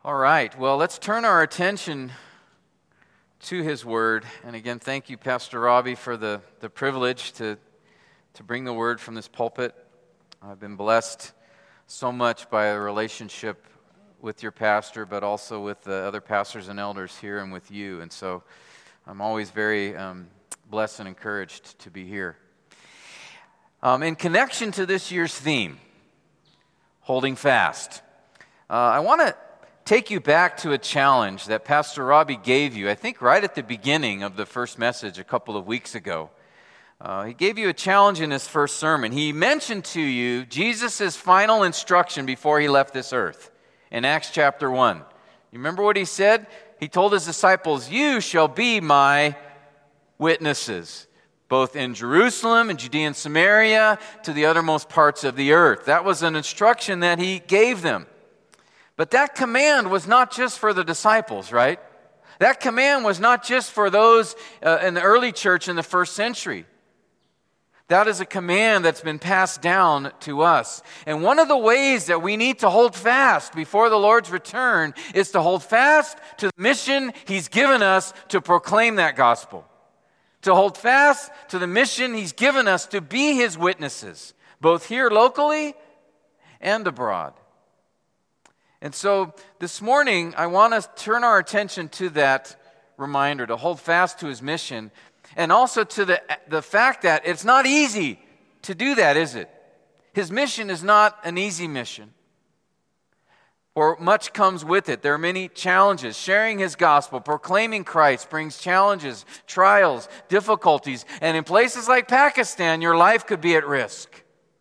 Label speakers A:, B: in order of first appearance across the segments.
A: All right, well, let's turn our attention to His Word. And again, thank you, Pastor Robbie, for the privilege to bring the Word from this pulpit. I've been blessed so much by a relationship with your pastor, but also with the other pastors and elders here and with you. And so I'm always very blessed and encouraged to be here. In connection to this year's theme, Holding Fast, I want to take you back to a challenge that Pastor Robbie gave you, I think right at the beginning of the first message a couple of weeks ago. He gave you a challenge in his first sermon. He mentioned to you Jesus' final instruction before he left this earth in Acts chapter 1. You remember what he said? He told his disciples, "You shall be my witnesses, both in Jerusalem and Judea and Samaria, to the uttermost parts of the earth." That was an instruction that he gave them. But that command was not just for the disciples, right? That command was not just for those in the early church in the first century. That is a command that's been passed down to us. And one of the ways that we need to hold fast before the Lord's return is to hold fast to the mission He's given us to proclaim that gospel. To hold fast to the mission He's given us to be His witnesses, both here locally and abroad. And so this morning, I want to turn our attention to that reminder, to hold fast to His mission, and also to the fact that it's not easy to do that, is it? His mission is not an easy mission, or much comes with it. There are many challenges. Sharing His gospel, proclaiming Christ brings challenges, trials, difficulties, and in places like Pakistan, your life could be at risk.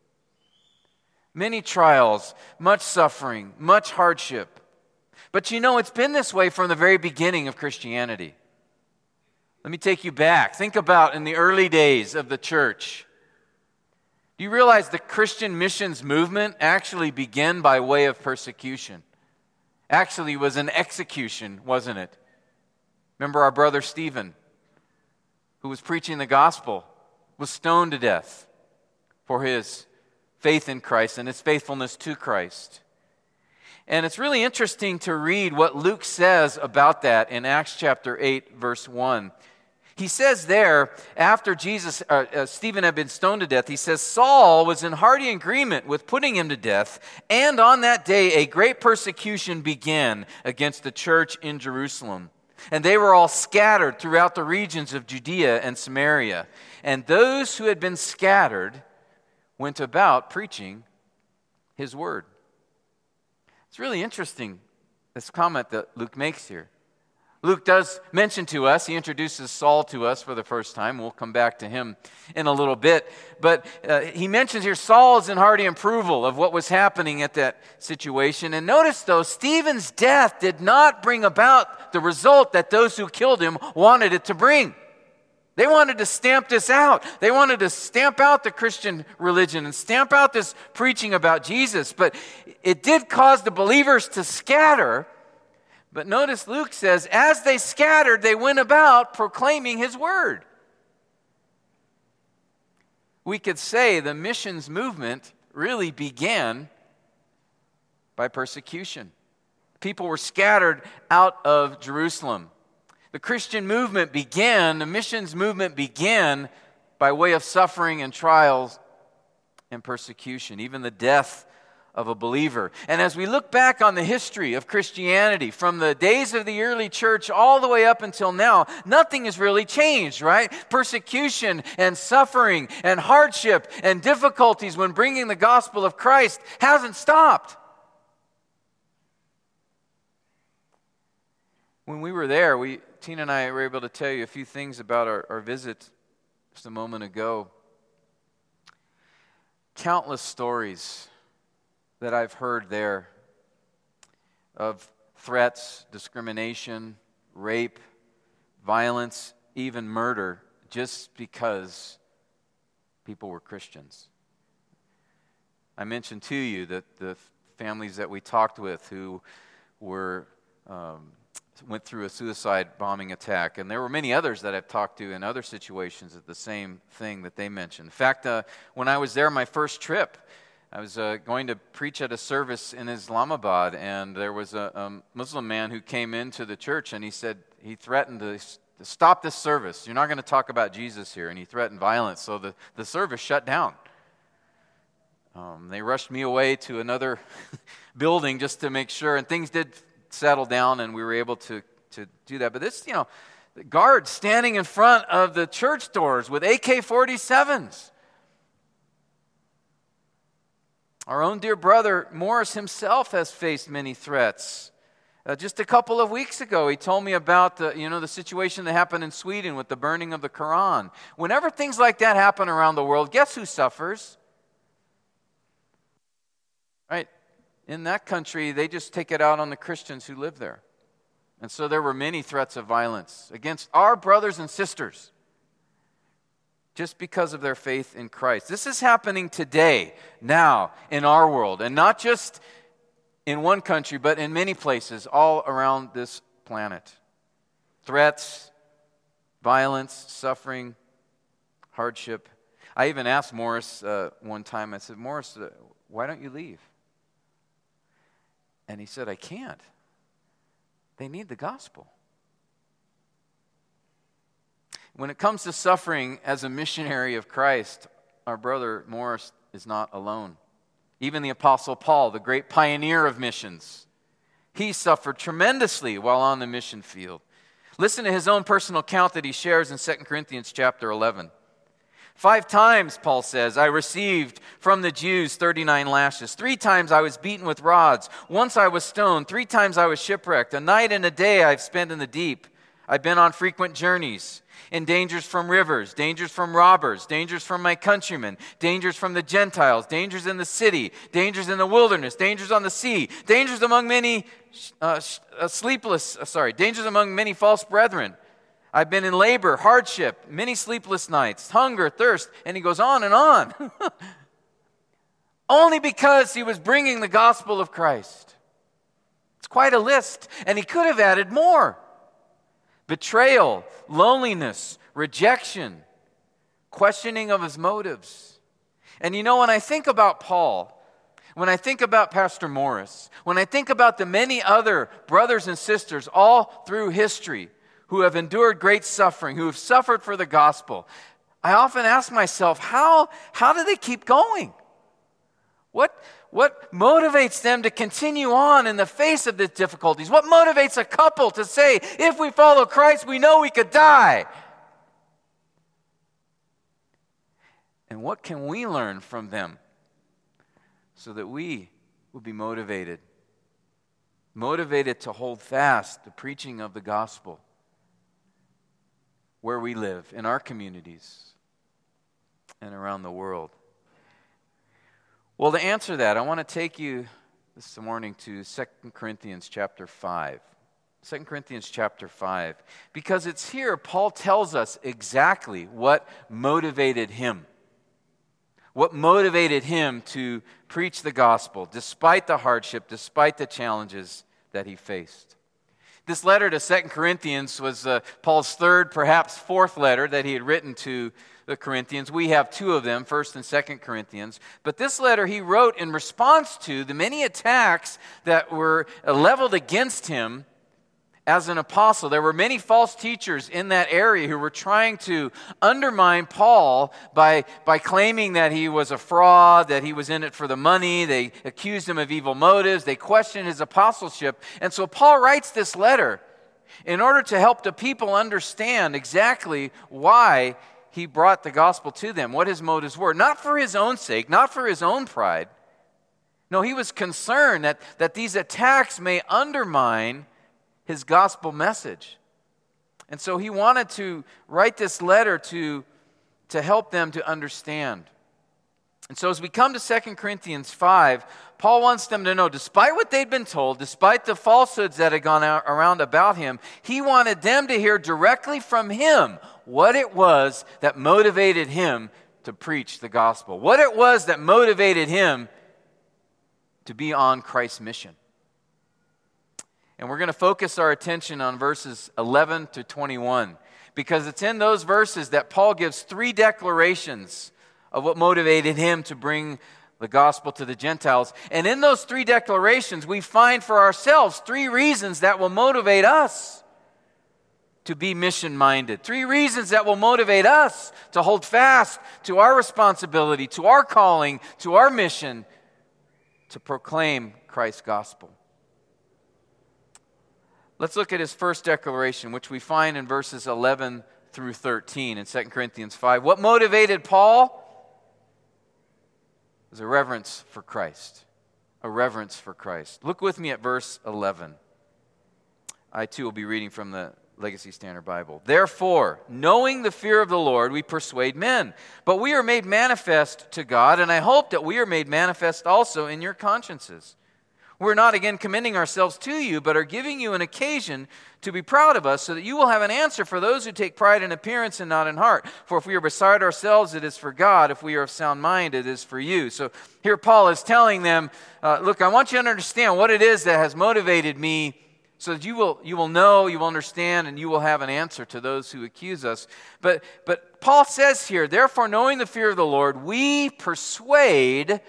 A: Many trials, much suffering, much hardship. But you know, it's been this way from the very beginning of Christianity. Let me take you back. Think about in the early days of the church. Do you realize the Christian missions movement actually began by way of persecution? Actually, it was an execution, wasn't it? Remember our brother Stephen, who was preaching the gospel, was stoned to death for his faith in Christ and his faithfulness to Christ. And it's really interesting to read what Luke says about that in Acts chapter 8, verse 1. He says there, after Stephen had been stoned to death, he says, Saul was in hearty agreement with putting him to death, and on that day a great persecution began against the church in Jerusalem. And they were all scattered throughout the regions of Judea and Samaria. And those who had been scattered went about preaching His word. It's really interesting, this comment that Luke makes here. Luke does mention to us, he introduces Saul to us for the first time. We'll come back to him in a little bit. But he mentions here Saul is in hearty approval of what was happening at that situation. And notice though, Stephen's death did not bring about the result that those who killed him wanted it to bring. They wanted to stamp this out. They wanted to stamp out the Christian religion and stamp out this preaching about Jesus. But it did cause the believers to scatter. But notice Luke says, as they scattered, they went about proclaiming His word. We could say the missions movement really began by persecution. People were scattered out of Jerusalem. The Christian movement began, the missions movement began by way of suffering and trials and persecution, even the death of a believer. And as we look back on the history of Christianity, from the days of the early church all the way up until now, nothing has really changed, right? Persecution and suffering and hardship and difficulties when bringing the gospel of Christ hasn't stopped. When we were there, Tina and I were able to tell you a few things about our visit just a moment ago. Countless stories that I've heard there of threats, discrimination, rape, violence, even murder, just because people were Christians. I mentioned to you that the families that we talked with who were went through a suicide bombing attack, and there were many others that I've talked to in other situations at the same thing that they mentioned. In fact, when I was there my first trip, I was going to preach at a service in Islamabad, and there was a Muslim man who came into the church, and he threatened to stop this service. You're not going to talk about Jesus here. And he threatened violence, so the service shut down. They rushed me away to another building just to make sure, and things did settle down, and we were able to do that. But this, the guards standing in front of the church doors with AK-47s. Our own dear brother Morris himself has faced many threats. Just a couple of weeks ago, he told me about the situation that happened in Sweden with the burning of the Quran. Whenever things like that happen around the world, guess who suffers? Right? In that country, they just take it out on the Christians who live there. And so there were many threats of violence against our brothers and sisters just because of their faith in Christ. This is happening today, now, in our world, and not just in one country, but in many places all around this planet. Threats, violence, suffering, hardship. I even asked Morris one time, I said, Morris, why don't you leave? And he said, I can't. They need the gospel. When it comes to suffering as a missionary of Christ, our brother Morris is not alone. Even the Apostle Paul, the great pioneer of missions, he suffered tremendously while on the mission field. Listen to his own personal account that he shares in 2 Corinthians chapter 11. 5 times, Paul says, I received from the Jews 39 lashes. 3 times I was beaten with rods. Once I was stoned. 3 times I was shipwrecked. A night and a day I've spent in the deep. I've been on frequent journeys, in dangers from rivers, dangers from robbers, dangers from my countrymen, dangers from the Gentiles, dangers in the city, dangers in the wilderness, dangers on the sea, dangers among many dangers among many false brethren. I've been in labor, hardship, many sleepless nights, hunger, thirst, and he goes on and on. Only because he was bringing the gospel of Christ. It's quite a list, and he could have added more. Betrayal, loneliness, rejection, questioning of his motives. And when I think about Paul, when I think about Pastor Morris, when I think about the many other brothers and sisters all through history who have endured great suffering, who have suffered for the gospel, I often ask myself, how do they keep going? What motivates them to continue on in the face of the difficulties? What motivates a couple to say, if we follow Christ, we know we could die? And what can we learn from them so that we will be motivated? Motivated to hold fast the preaching of the gospel where we live, in our communities, and around the world. Well, to answer that, I want to take you this morning to 2 Corinthians chapter 5. 2 Corinthians chapter 5. Because it's here Paul tells us exactly what motivated him. What motivated him to preach the gospel, despite the hardship, despite the challenges that he faced. This letter to 2 Corinthians was Paul's third, perhaps fourth letter that he had written to the Corinthians. We have 2 of them, 1 and 2 Corinthians. But this letter he wrote in response to the many attacks that were leveled against him as an apostle. There were many false teachers in that area who were trying to undermine Paul by claiming that he was a fraud, that he was in it for the money. They accused him of evil motives. They questioned his apostleship. And so Paul writes this letter in order to help the people understand exactly why he brought the gospel to them, what his motives were. Not for his own sake, not for his own pride. No, he was concerned that these attacks may undermine his gospel message. And so he wanted to write this letter to help them to understand. And so as we come to 2 Corinthians 5, Paul wants them to know, despite what they'd been told, despite the falsehoods that had gone around about him, he wanted them to hear directly from him what it was that motivated him to preach the gospel. What it was that motivated him to be on Christ's mission. And we're going to focus our attention on verses 11 to 21, because it's in those verses that Paul gives 3 declarations of what motivated him to bring the gospel to the Gentiles. And in those three declarations, we find for ourselves three reasons that will motivate us to be mission-minded. Three reasons that will motivate us to hold fast to our responsibility, to our calling, to our mission, to proclaim Christ's gospel. Let's look at his first declaration, which we find in verses 11 through 13 in 2 Corinthians 5. What motivated Paul? It was a reverence for Christ. A reverence for Christ. Look with me at verse 11. I too will be reading from the Legacy Standard Bible. Therefore, knowing the fear of the Lord, we persuade men. But we are made manifest to God, and I hope that we are made manifest also in your consciences. We're not again commending ourselves to you, but are giving you an occasion to be proud of us, so that you will have an answer for those who take pride in appearance and not in heart. For if we are beside ourselves, it is for God. If we are of sound mind, it is for you. So here Paul is telling them, look, I want you to understand what it is that has motivated me, so that you will know, you will understand, and you will have an answer to those who accuse us. But Paul says here, therefore, knowing the fear of the Lord, we persuade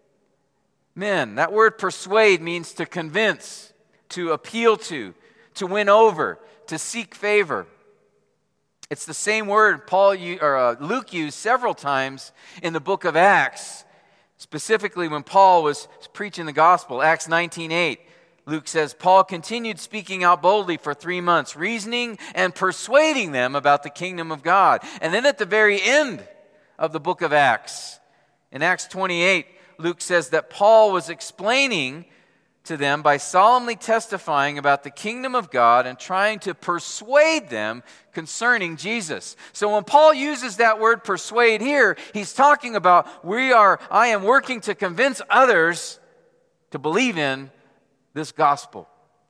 A: men. That word persuade means to convince, to appeal to win over, to seek favor. It's the same word Luke used several times in the book of Acts, specifically when Paul was preaching the gospel. Acts 19:8, Luke says, Paul continued speaking out boldly for 3 months, reasoning and persuading them about the kingdom of God. And then at the very end of the book of Acts, in Acts 28, Luke says that Paul was explaining to them by solemnly testifying about the kingdom of God and trying to persuade them concerning Jesus. So when Paul uses that word persuade here, he's talking about I am working to convince others to believe in this gospel.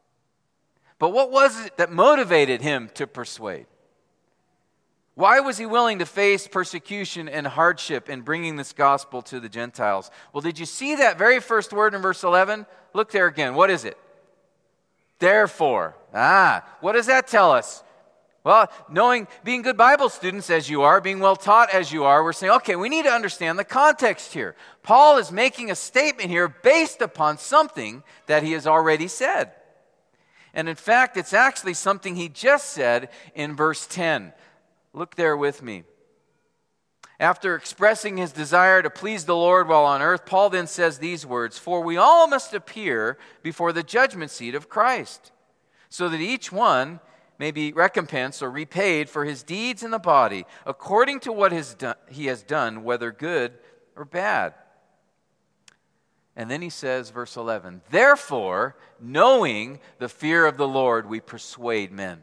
A: But what was it that motivated him to persuade? Why was he willing to face persecution and hardship in bringing this gospel to the Gentiles? Well, did you see that very first word in verse 11? Look there again. What is it? Therefore. What does that tell us? Well, being good Bible students as you are, being well taught as you are, we're saying, okay, we need to understand the context here. Paul is making a statement here based upon something that he has already said. And in fact, it's actually something he just said in verse 10. Look there with me. After expressing his desire to please the Lord while on earth, Paul then says these words, for we all must appear before the judgment seat of Christ, so that each one may be recompensed or repaid for his deeds in the body, according to what he has done, whether good or bad. And then he says, verse 11, therefore, knowing the fear of the Lord, we persuade men.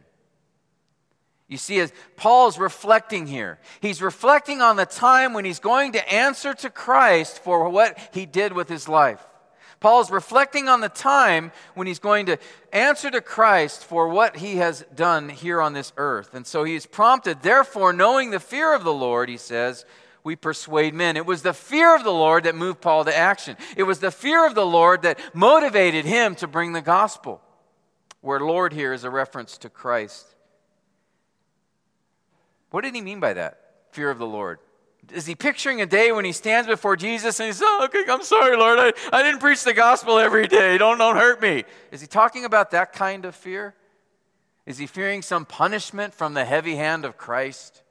A: You see, as Paul's reflecting here, he's reflecting on the time when he's going to answer to Christ for what he did with his life. Paul's reflecting on the time when he's going to answer to Christ for what he has done here on this earth. And so he's prompted, therefore, knowing the fear of the Lord, he says, we persuade men. It was the fear of the Lord that moved Paul to action. It was the fear of the Lord that motivated him to bring the gospel, where Lord here is a reference to Christ. What did he mean by that? Fear of the Lord. Is he picturing a day when he stands before Jesus and he says, okay, I'm sorry, Lord, I didn't preach the gospel every day. Don't hurt me. Is he talking about that kind of fear? Is he fearing some punishment from the heavy hand of Christ?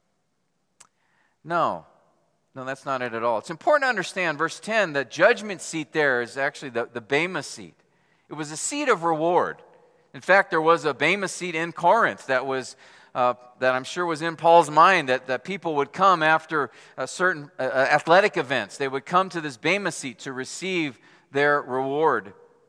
A: No, that's not it at all. It's important to understand, verse 10, the judgment seat there is actually the Bema seat. It was a seat of reward. In fact, there was a Bema seat in Corinth that I'm sure was in Paul's mind, that people would come after certain athletic events. They would come to this Bema seat to receive their reward.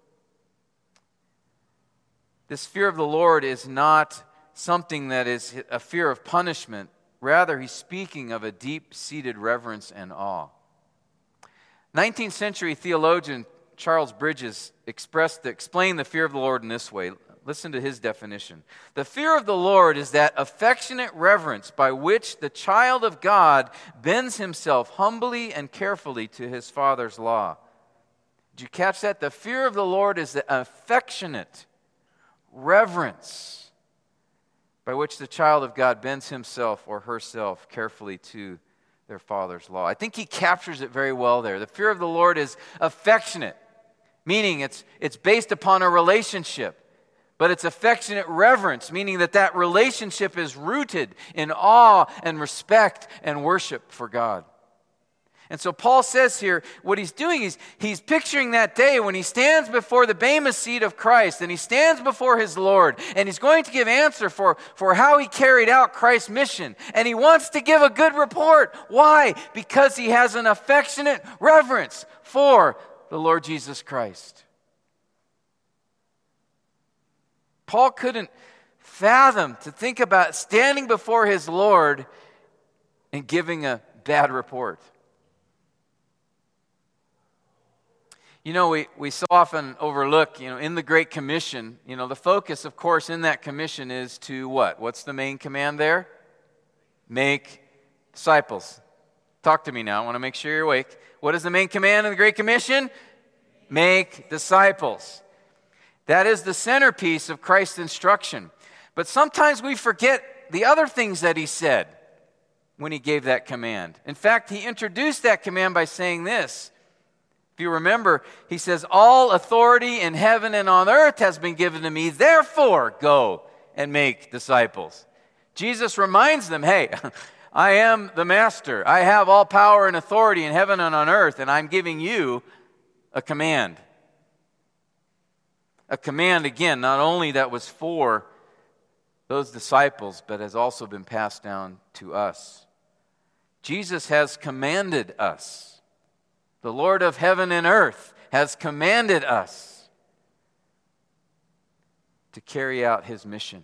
A: This fear of the Lord is not something that is a fear of punishment. Rather, he's speaking of a deep-seated reverence and awe. 19th century theologian Charles Bridges explained the fear of the Lord in this way. Listen to his definition. The fear of the Lord is that affectionate reverence by which the child of God bends himself humbly and carefully to his Father's law. Did you catch that? The fear of the Lord is the affectionate reverence by which the child of God bends himself or herself carefully to their father's law. I think he captures it very well there. The fear of the Lord is affectionate, meaning it's based upon a relationship. But it's affectionate reverence, meaning that relationship is rooted in awe and respect and worship for God. And so Paul says here, what he's doing is he's picturing that day when he stands before the bema seat of Christ and he stands before his Lord and he's going to give answer for how he carried out Christ's mission. And he wants to give a good report. Why? Because he has an affectionate reverence for the Lord Jesus Christ. Paul couldn't fathom to think about standing before his Lord and giving a bad report. You know, we so often overlook, in the Great Commission, the focus, of course, in that commission is to what? What's the main command there? Make disciples. Talk to me now. I want to make sure you're awake. What is the main command in the Great Commission? Make disciples. That is the centerpiece of Christ's instruction. But sometimes we forget the other things that he said when he gave that command. In fact, he introduced that command by saying this. If you remember, he says, all authority in heaven and on earth has been given to me, therefore go and make disciples. Jesus reminds them, hey, I am the master. I have all power and authority in heaven and on earth, and I'm giving you a command. A command, again, not only that was for those disciples, but has also been passed down to us. Jesus has commanded us. The Lord of heaven and earth has commanded us to carry out his mission.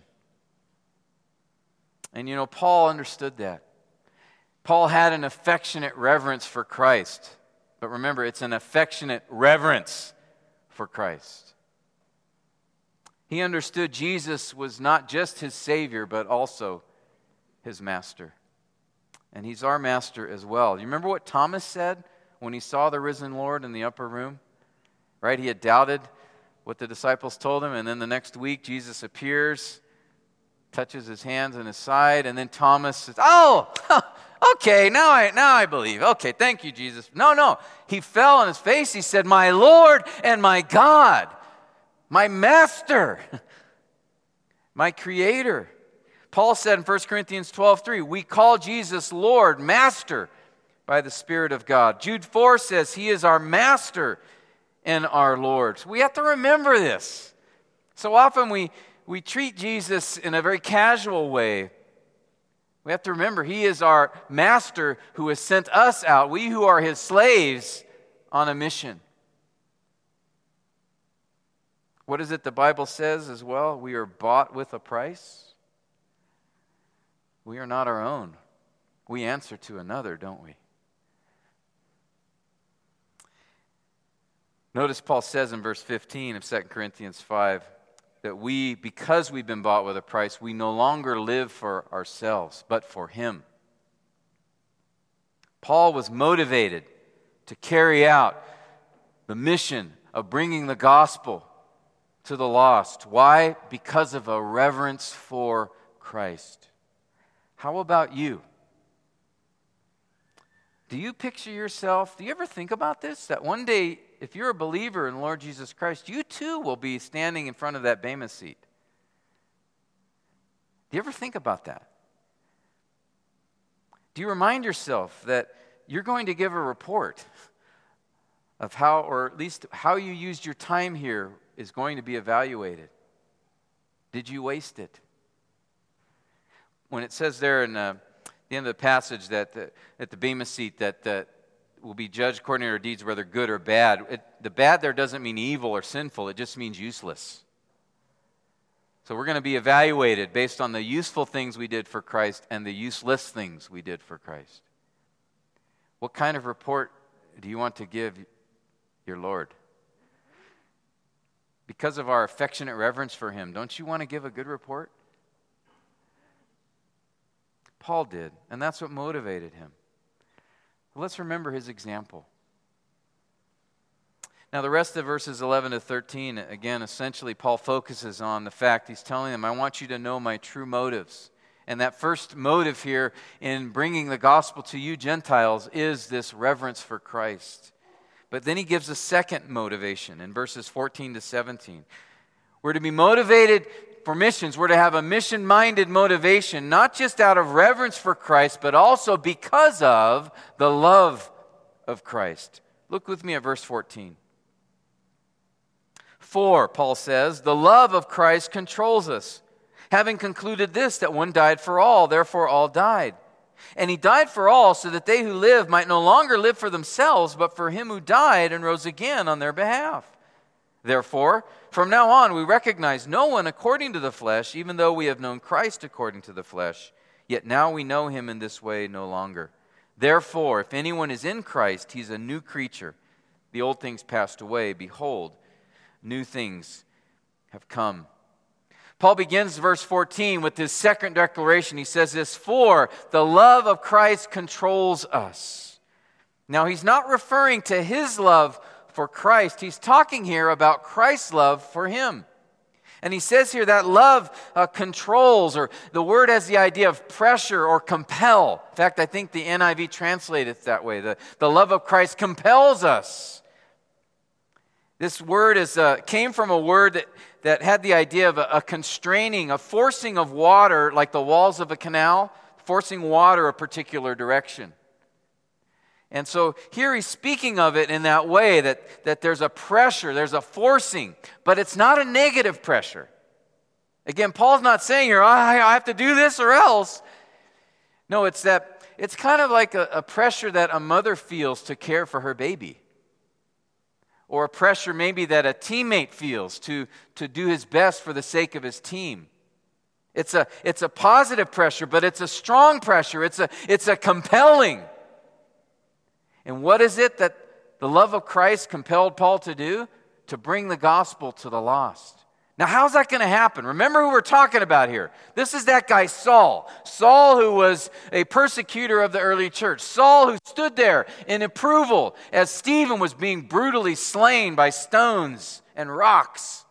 A: And Paul understood that. Paul had an affectionate reverence for Christ. But remember, it's an affectionate reverence for Christ. He understood Jesus was not just his Savior, but also his Master. And he's our Master as well. You remember what Thomas said when he saw the risen Lord in the upper room? Right? He had doubted what the disciples told him, and then the next week Jesus appears, touches his hands and his side, and then Thomas says, oh, okay, now I believe. Okay, thank you, Jesus. No. He fell on his face. He said, my Lord and my God, my Master, my Creator. Paul said in 1 Corinthians 12:3, we call Jesus Lord, Master, by the Spirit of God. Jude 4 says he is our Master and our Lord. So we have to remember this. So often we treat Jesus in a very casual way. We have to remember he is our Master who has sent us out, we who are his slaves, on a mission. What is it the Bible says as well? We are bought with a price. We are not our own. We answer to another, don't we? Notice Paul says in verse 15 of 2 Corinthians 5 that because we've been bought with a price, we no longer live for ourselves, but for him. Paul was motivated to carry out the mission of bringing the gospel to the lost. Why? Because of a reverence for Christ. How about you? Do you picture yourself, do you ever think about this? That one day, if you're a believer in Lord Jesus Christ, you too will be standing in front of that bema seat. Do you ever think about that? Do you remind yourself that you're going to give a report of how, or at least how you used your time here is going to be evaluated? Did you waste it? When it says there in the end of the passage that at the bema seat that will be judged according to our deeds, whether good or bad. The bad there doesn't mean evil or sinful. It just means useless. So we're going to be evaluated based on the useful things we did for Christ and the useless things we did for Christ. What kind of report do you want to give your Lord? Because of our affectionate reverence for him, don't you want to give a good report? Paul did, and that's what motivated him. Let's remember his example. Now, the rest of verses 11 to 13, again, essentially, Paul focuses on the fact he's telling them, I want you to know my true motives And that first motive here in bringing the gospel to you Gentiles is this reverence for Christ. But then he gives a second motivation in verses 14 to 17. We're to be motivated for missions. We're to have a mission-minded motivation, not just out of reverence for Christ, but also because of the love of Christ. Look with me at verse 14. For, Paul says, the love of Christ controls us, having concluded this, that one died for all, therefore all died. And he died for all, so that they who live might no longer live for themselves, but for him who died and rose again on their behalf. Therefore, from now on we recognize no one according to the flesh, even though we have known Christ according to the flesh. Yet now we know him in this way no longer. Therefore, if anyone is in Christ, he's a new creature. The old things passed away. Behold, new things have come. Paul begins verse 14 with his second declaration. He says this, for the love of Christ controls us. Now, he's not referring to his love for Christ. He's talking here about Christ's love for him. And he says here that love controls, or the word has the idea of pressure or compel. In fact, I think the NIV translates it that way. The love of Christ compels us. This word came from a word that had the idea of a constraining, a forcing of water, like the walls of a canal, forcing water a particular direction. And so here he's speaking of it in that way, that there's a pressure, there's a forcing, but it's not a negative pressure. Again, Paul's not saying here, I have to do this or else. No, it's kind of like a pressure that a mother feels to care for her baby. Or a pressure maybe that a teammate feels to do his best for the sake of his team. It's a positive pressure, but it's a strong pressure. It's a compelling. And what is it that the love of Christ compelled Paul to do? To bring the gospel to the lost. Now, how's that going to happen? Remember who we're talking about here. This is that guy Saul. Saul, who was a persecutor of the early church. Saul, who stood there in approval as Stephen was being brutally slain by stones and rocks.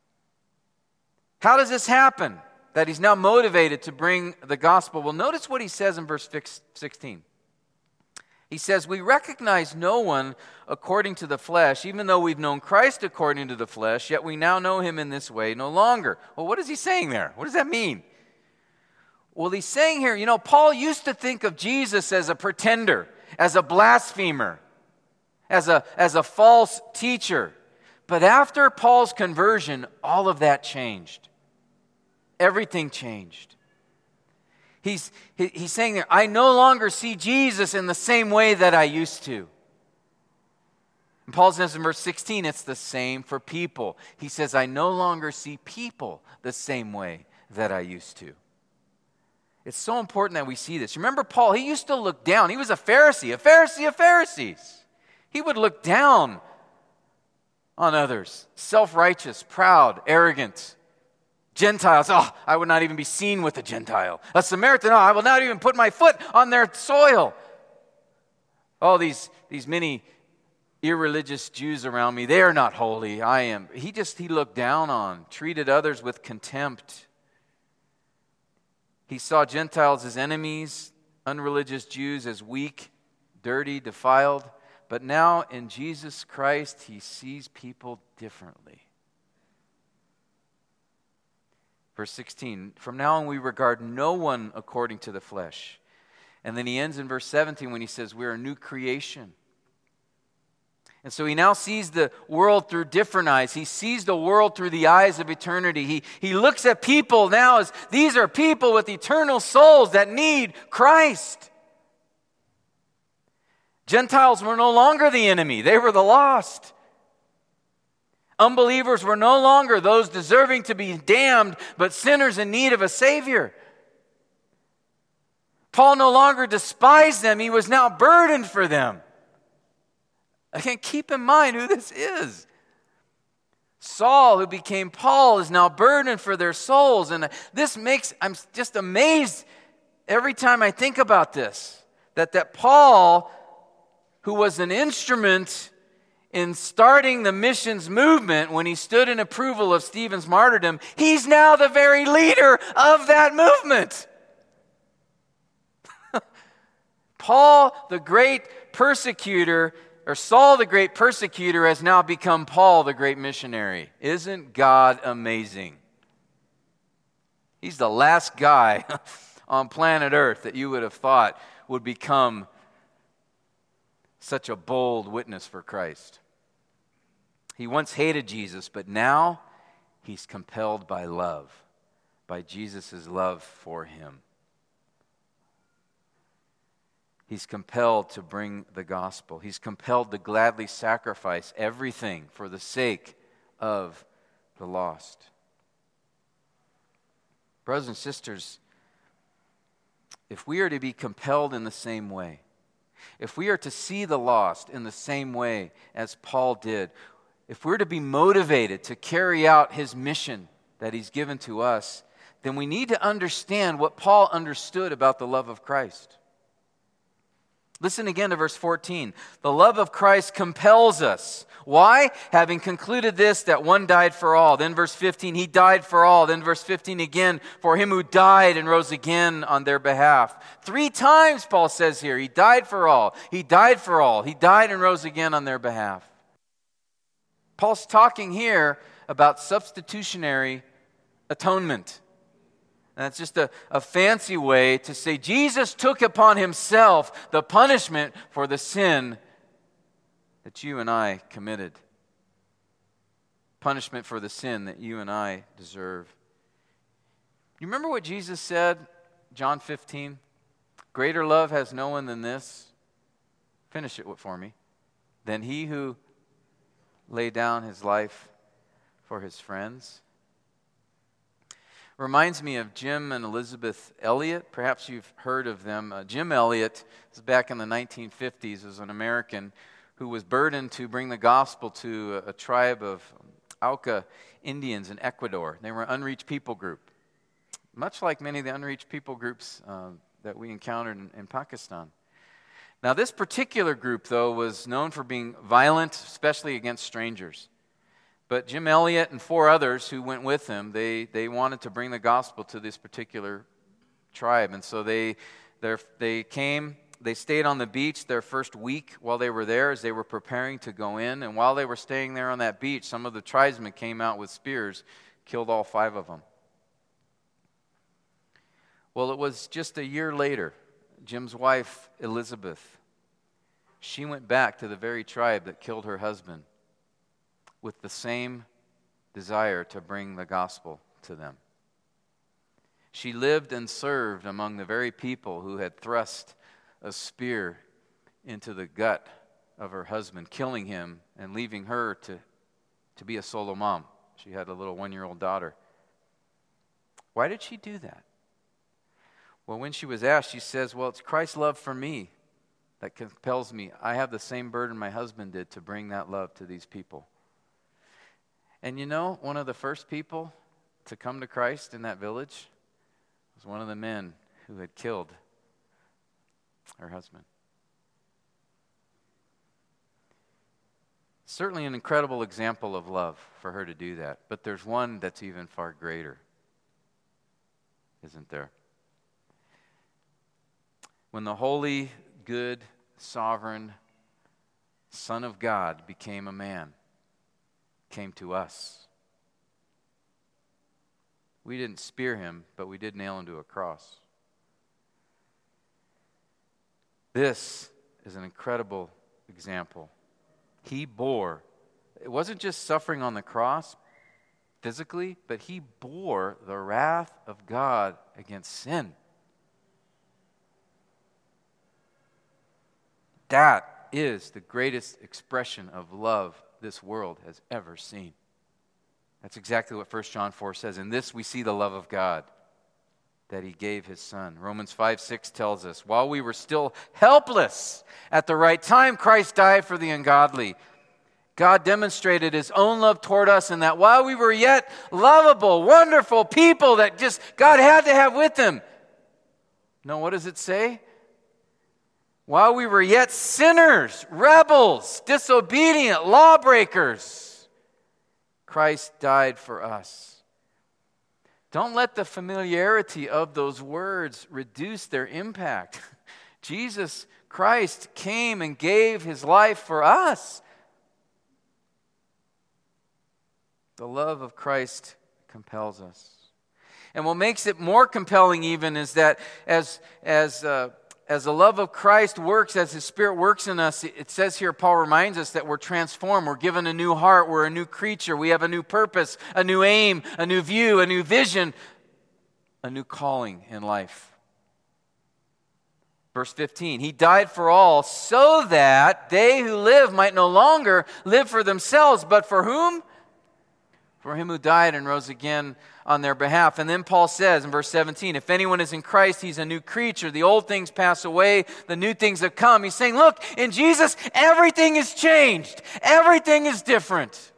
A: How does this happen? That he's now motivated to bring the gospel. Well, notice what he says in verse 16. He says, we recognize no one according to the flesh, even though we've known Christ according to the flesh, yet we now know him in this way no longer. Well, what is he saying there? What does that mean? Well, he's saying here, Paul used to think of Jesus as a pretender, as a blasphemer, as a false teacher. But after Paul's conversion, all of that changed. Everything changed. He's saying there, I no longer see Jesus in the same way that I used to. And Paul says in verse 16, it's the same for people. He says, I no longer see people the same way that I used to. It's so important that we see this. Remember Paul, he used to look down. He was a Pharisee of Pharisees. He would look down on others, self-righteous, proud, arrogant. Gentiles, I would not even be seen with a Gentile. A Samaritan, I will not even put my foot on their soil. These many irreligious Jews around me, they are not holy. I am. He looked down on, treated others with contempt. He saw Gentiles as enemies, unreligious Jews as weak, dirty, defiled. But now in Jesus Christ, he sees people differently. Verse 16, from now on we regard no one according to the flesh. And then he ends in verse 17 when he says we're a new creation. And so he now sees the world through different eyes. He sees the world through the eyes of eternity. He looks at people now as these are people with eternal souls that need Christ. Gentiles were no longer the enemy. They were the lost. Unbelievers were no longer those deserving to be damned, but sinners in need of a Savior. Paul no longer despised them. He was now burdened for them. Again, keep in mind who this is. Saul, who became Paul, is now burdened for their souls. And I'm just amazed every time I think about this, that Paul, who was an instrument in starting the missions movement when he stood in approval of Stephen's martyrdom, he's now the very leader of that movement. Paul, the great persecutor, or Saul, the great persecutor, has now become Paul, the great missionary. Isn't God amazing? He's the last guy on planet Earth that you would have thought would become such a bold witness for Christ. He once hated Jesus, but now he's compelled by love, by Jesus' love for him. He's compelled to bring the gospel. He's compelled to gladly sacrifice everything for the sake of the lost. Brothers and sisters, if we are to be compelled in the same way, if we are to see the lost in the same way as Paul did, if we're to be motivated to carry out his mission that he's given to us, then we need to understand what Paul understood about the love of Christ. Listen again to verse 14. The love of Christ compels us. Why? Having concluded this, that one died for all. Then verse 15, he died for all. Then verse 15 again, for him who died and rose again on their behalf. 3 times, Paul says here, he died for all. He died for all. He died and rose again on their behalf. Paul's talking here about substitutionary atonement. And that's just a fancy way to say Jesus took upon himself the punishment for the sin that you and I committed. Punishment for the sin that you and I deserve. You remember what Jesus said, John 15? Greater love has no one than this. Finish it for me. Than he who laid down his life for his friends. Reminds me of Jim and Elizabeth Elliot. Perhaps you've heard of them. Jim Elliot, this is back in the 1950s, was an American who was burdened to bring the gospel to a tribe of Auca Indians in Ecuador. They were an unreached people group, much like many of the unreached people groups that we encountered in Pakistan. Now, this particular group, though, was known for being violent, especially against strangers. But Jim Elliot and 4 others who went with him, they wanted to bring the gospel to this particular tribe. And so they came, they stayed on the beach their first week while they were there as they were preparing to go in. And while they were staying there on that beach, some of the tribesmen came out with spears, killed all 5 of them. Well, it was just a year later, Jim's wife, Elizabeth, she went back to the very tribe that killed her husband with the same desire to bring the gospel to them. She lived and served among the very people who had thrust a spear into the gut of her husband, killing him and leaving her to be a solo mom. She had a little 1-year-old daughter. Why did she do that? Well, when she was asked, she says, well, it's Christ's love for me that compels me. I have the same burden my husband did to bring that love to these people. And you know, one of the first people to come to Christ in that village was one of the men who had killed her husband. Certainly an incredible example of love for her to do that. But there's one that's even far greater, isn't there? When the holy, good, sovereign Son of God became a man, came to us. We didn't spear him, but we did nail him to a cross. This is an incredible example. He bore, it wasn't just suffering on the cross physically, but he bore the wrath of God against sin. That is the greatest expression of love this world has ever seen. That's exactly what 1 John 4 says. In this we see the love of God, that he gave his Son. Romans 5:6 tells us, while we were still helpless, at the right time Christ died for the ungodly. God demonstrated his own love toward us in that while we were yet lovable, wonderful people that just God had to have with him. No, what does it say? While we were yet sinners, rebels, disobedient, lawbreakers, Christ died for us. Don't let the familiarity of those words reduce their impact. Jesus Christ came and gave his life for us. The love of Christ compels us. And what makes it more compelling even is that as the love of Christ works, as his Spirit works in us, it says here, Paul reminds us that we're transformed. We're given a new heart. We're a new creature. We have a new purpose, a new aim, a new view, a new vision, a new calling in life. Verse 15, he died for all so that they who live might no longer live for themselves, but for whom? For him who died and rose again on their behalf. And then Paul says in verse 17, if anyone is in Christ, he's a new creature. The old things pass away, the new things have come. He's saying, look, in Jesus, everything is changed. Everything is different.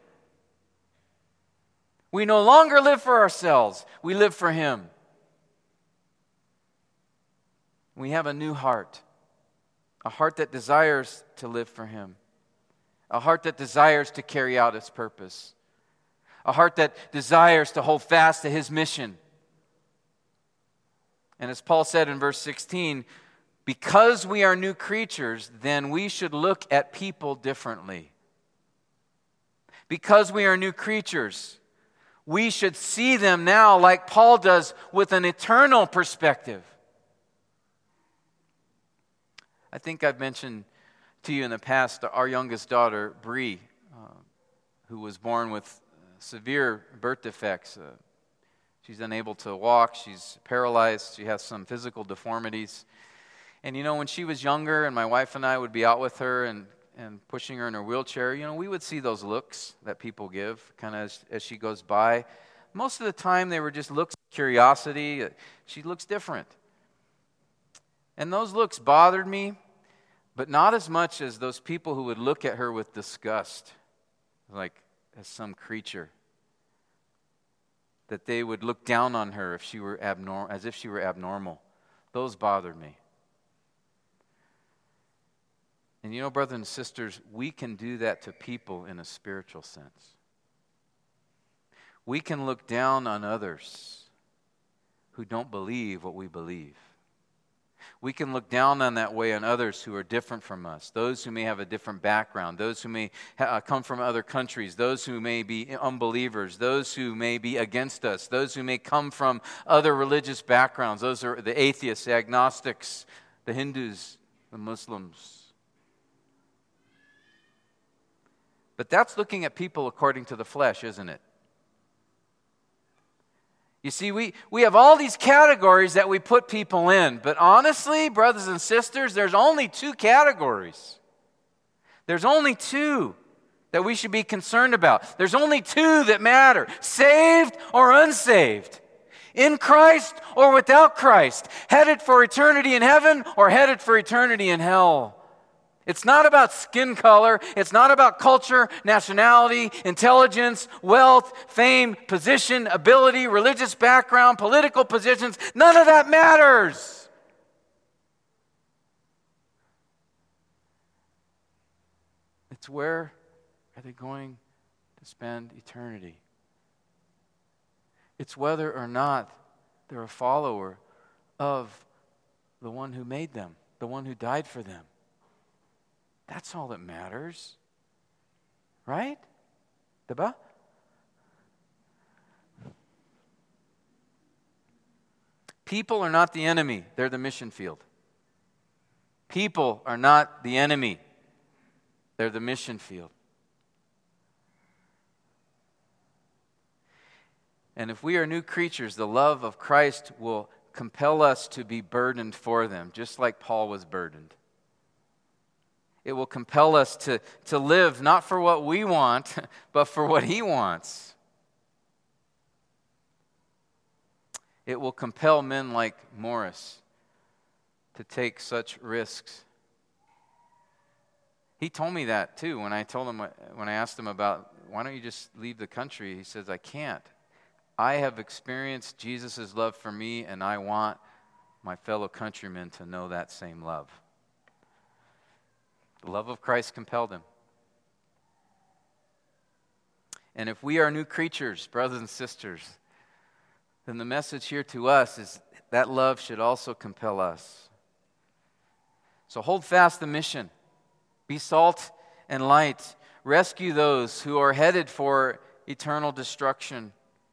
A: We no longer live for ourselves. We live for him. We have a new heart, a heart that desires to live for him, a heart that desires to carry out its purpose, a heart that desires to hold fast to his mission. And as Paul said in verse 16, because we are new creatures, then we should look at people differently. Because we are new creatures, we should see them now like Paul does, with an eternal perspective. I think I've mentioned to you in the past our youngest daughter, Bree, who was born with severe birth defects. She's unable to walk. She's paralyzed. She has some physical deformities. And when she was younger and my wife and I would be out with her and pushing her in her wheelchair, we would see those looks that people give kind of as she goes by. Most of the time they were just looks of curiosity. She looks different. And those looks bothered me, but not as much as those people who would look at her with disgust, like as some creature. That they would look down on her if she were abnormal, as if she were abnormal. Those bothered me. And brothers and sisters, we can do that to people in a spiritual sense. We can look down on others who don't believe what we believe. We can look down on that way on others who are different from us, those who may have a different background, those who may come from other countries, those who may be unbelievers, those who may be against us, those who may come from other religious backgrounds. Those are the atheists, the agnostics, the Hindus, the Muslims. But that's looking at people according to the flesh, isn't it? You see, we have all these categories that we put people in. But honestly, brothers and sisters, there's only two categories. There's only two that we should be concerned about. There's only two that matter: saved or unsaved. In Christ or without Christ. Headed for eternity in heaven or headed for eternity in hell. It's not about skin color. It's not about culture, nationality, intelligence, wealth, fame, position, ability, religious background, political positions. None of that matters. It's where are they going to spend eternity? It's whether or not they're a follower of the one who made them, the one who died for them. That's all that matters. Right? Diba? People are not the enemy. They're the mission field. People are not the enemy. They're the mission field. And if we are new creatures, the love of Christ will compel us to be burdened for them, just like Paul was burdened. It will compel us to live not for what we want, but for what he wants. It will compel men like Morris to take such risks. He told me that too when I asked him about, why don't you just leave the country? He says, I can't. I have experienced Jesus' love for me, and I want my fellow countrymen to know that same love. The love of Christ compelled him. And if we are new creatures, brothers and sisters, then the message here to us is that love should also compel us. So hold fast the mission. Be salt and light. Rescue those who are headed for eternal destruction.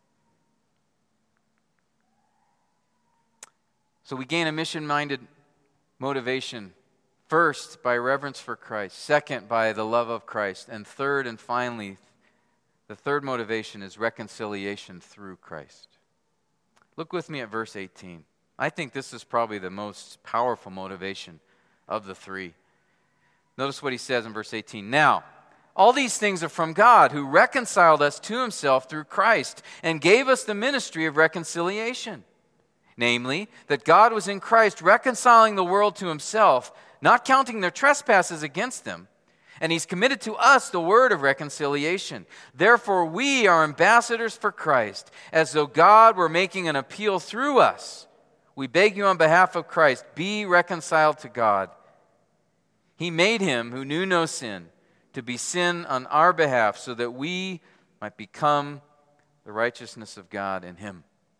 A: So we gain a mission-minded motivation. First, by reverence for Christ. Second, by the love of Christ. And third and finally, the third motivation is reconciliation through Christ. Look with me at verse 18. I think this is probably the most powerful motivation of the three. Notice what he says in verse 18. Now, all these things are from God, who reconciled us to himself through Christ and gave us the ministry of reconciliation. Namely, that God was in Christ reconciling the world to himself, not counting their trespasses against them. And he's committed to us the word of reconciliation. Therefore, we are ambassadors for Christ, as though God were making an appeal through us. We beg you on behalf of Christ, be reconciled to God. He made him who knew no sin to be sin on our behalf, so that we might become the righteousness of God in him.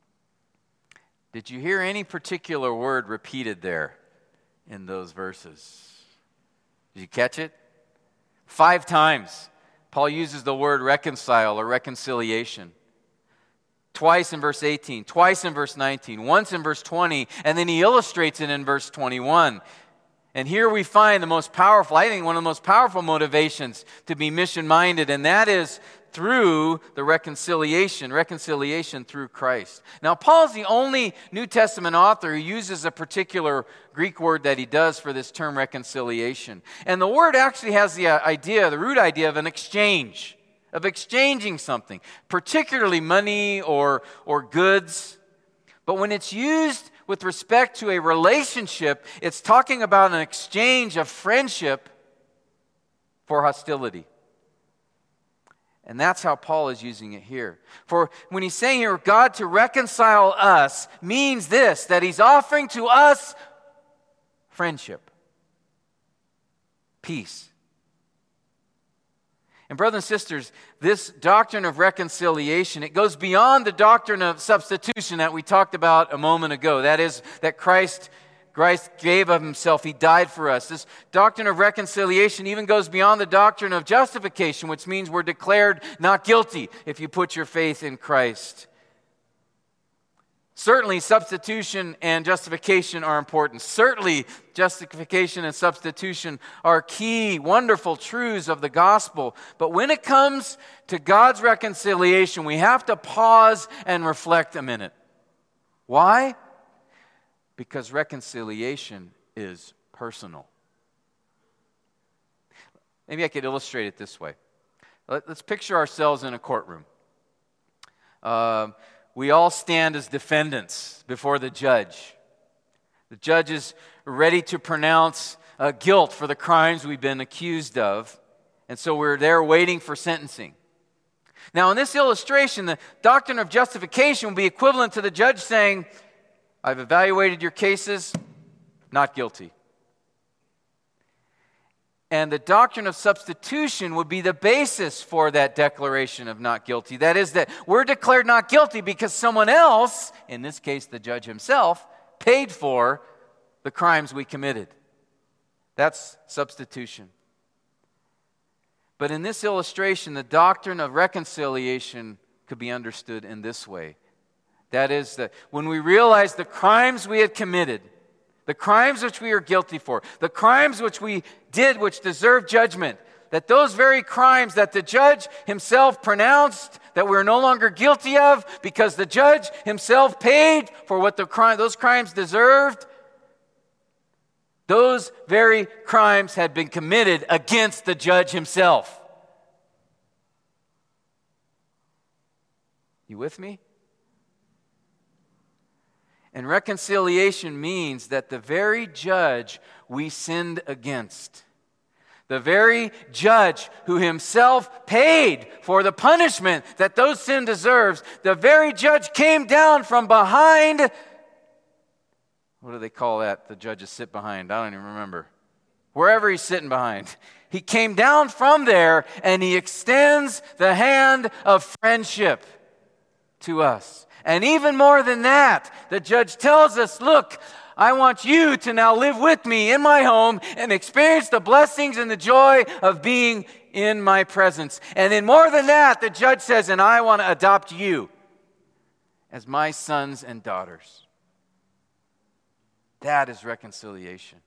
A: Did you hear any particular word repeated there in those verses? Did you catch it? 5 times, Paul uses the word reconcile or reconciliation. Twice in verse 18, twice in verse 19, once in verse 20, and then he illustrates it in verse 21. And here we find the most powerful, I think one of the most powerful motivations to be mission-minded, and that is through the reconciliation through Christ. Now, Paul's the only New Testament author who uses a particular Greek word that he does for this term reconciliation. And the word actually has the root idea of an exchange, of exchanging something, particularly money or goods. But when it's used with respect to a relationship, it's talking about an exchange of friendship for hostility. And that's how Paul is using it here. For when he's saying here, God to reconcile us, means this, that he's offering to us friendship, peace. And brothers and sisters, this doctrine of reconciliation, it goes beyond the doctrine of substitution that we talked about a moment ago. That is, that Christ gave of himself. He died for us. This doctrine of reconciliation even goes beyond the doctrine of justification, which means we're declared not guilty if you put your faith in Christ. Certainly, substitution and justification are important. Certainly, justification and substitution are key, wonderful truths of the gospel. But when it comes to God's reconciliation, we have to pause and reflect a minute. Why? Because reconciliation is personal. Maybe I could illustrate it this way. Let's picture ourselves in a courtroom. We all stand as defendants before the judge. The judge is ready to pronounce guilt for the crimes we've been accused of. And so we're there waiting for sentencing. Now, in this illustration, the doctrine of justification will be equivalent to the judge saying, I've evaluated your cases, not guilty. And the doctrine of substitution would be the basis for that declaration of not guilty. That is, that we're declared not guilty because someone else, in this case the judge himself, paid for the crimes we committed. That's substitution. But in this illustration, the doctrine of reconciliation could be understood in this way. That is, that when we realize the crimes we had committed, the crimes which we are guilty for, the crimes which we did which deserve judgment, that those very crimes that the judge himself pronounced that we're no longer guilty of because the judge himself paid for what those crimes deserved, those very crimes had been committed against the judge himself. You with me? And reconciliation means that the very judge we sinned against, the very judge who himself paid for the punishment that those sin deserves, the very judge came down from behind. What do they call that? The judges sit behind. I don't even remember. Wherever he's sitting behind. He came down from there and he extends the hand of friendship to us. And even more than that, the judge tells us, look, I want you to now live with me in my home and experience the blessings and the joy of being in my presence. And then more than that, the judge says, and I want to adopt you as my sons and daughters. That is reconciliation.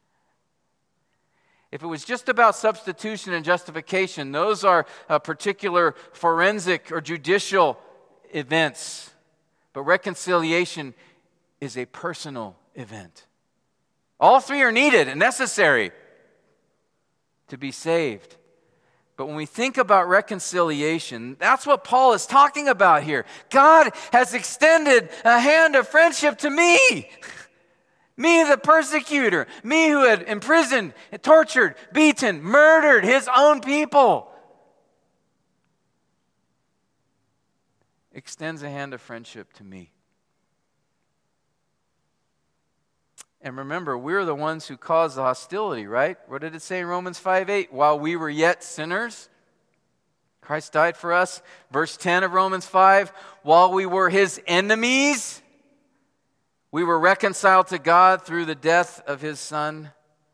A: If it was just about substitution and justification, those are particular forensic or judicial events. But reconciliation is a personal event. All three are needed and necessary to be saved. But when we think about reconciliation, that's what Paul is talking about here. God has extended a hand of friendship to me. Me, the persecutor. Me who had imprisoned, tortured, beaten, murdered his own people. Extends a hand of friendship to me. And remember, we're the ones who caused the hostility, right? What did it say in Romans 5:8? While we were yet sinners, Christ died for us. Verse 10 of Romans 5, while we were his enemies, we were reconciled to God through the death of his Son.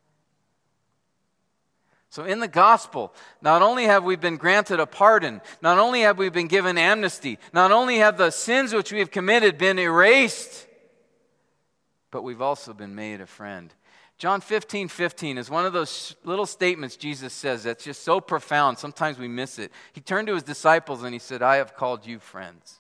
A: So in the gospel, not only have we been granted a pardon, not only have we been given amnesty, not only have the sins which we have committed been erased, but we've also been made a friend. John 15:15 is one of those little statements Jesus says that's just so profound, sometimes we miss it. He turned to his disciples and he said, I have called you friends.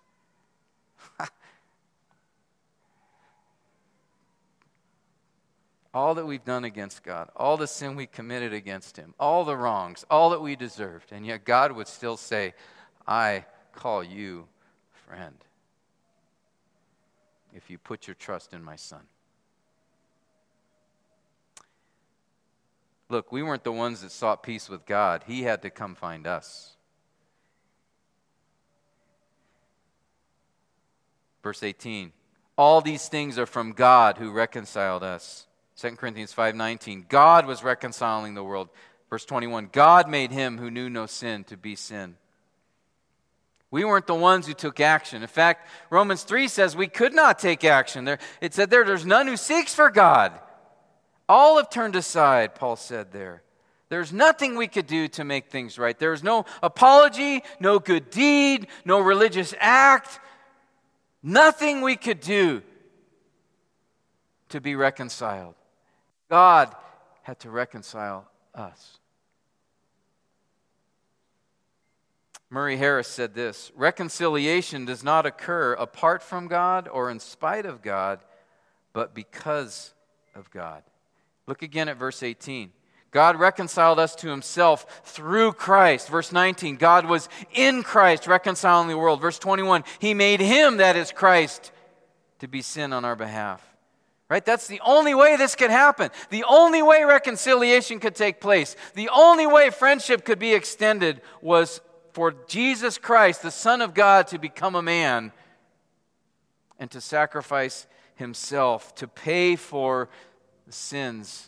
A: All that we've done against God, all the sin we committed against him, all the wrongs, all that we deserved, and yet God would still say, I call you friend if you put your trust in my Son. Look, we weren't the ones that sought peace with God. He had to come find us. Verse 18, all these things are from God who reconciled us. 2 Corinthians 5:19, God was reconciling the world. Verse 21, God made him who knew no sin to be sin. We weren't the ones who took action. In fact, Romans 3 says we could not take action. It said there's none who seeks for God. All have turned aside, Paul said there. There's nothing we could do to make things right. There's no apology, no good deed, no religious act. Nothing we could do to be reconciled. God had to reconcile us. Murray Harris said this, reconciliation does not occur apart from God or in spite of God, but because of God. Look again at verse 18. God reconciled us to himself through Christ. Verse 19, God was in Christ reconciling the world. Verse 21, he made him, that is Christ, to be sin on our behalf. Right? That's the only way this could happen. The only way reconciliation could take place. The only way friendship could be extended was for Jesus Christ, the Son of God, to become a man and to sacrifice himself to pay for the sins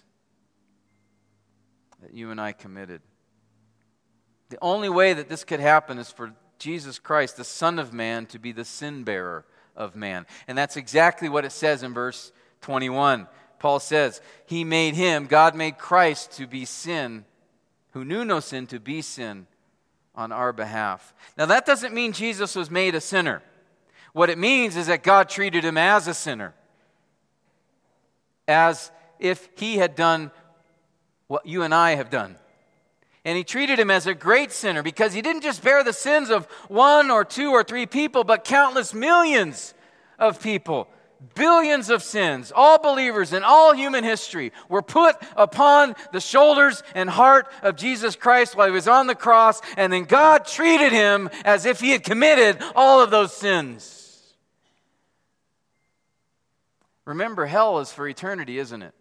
A: that you and I committed. The only way that this could happen is for Jesus Christ, the Son of Man, to be the sin bearer of man. And that's exactly what it says in verse 21. Paul says, he made him, God made Christ to be sin, who knew no sin, to be sin on our behalf. Now that doesn't mean Jesus was made a sinner. What it means is that God treated him as a sinner, as if he had done what you and I have done. And he treated him as a great sinner because he didn't just bear the sins of one or two or three people, but countless millions of people. Billions of sins, all believers in all human history, were put upon the shoulders and heart of Jesus Christ while he was on the cross, and then God treated him as if he had committed all of those sins. Remember, hell is for eternity, isn't it?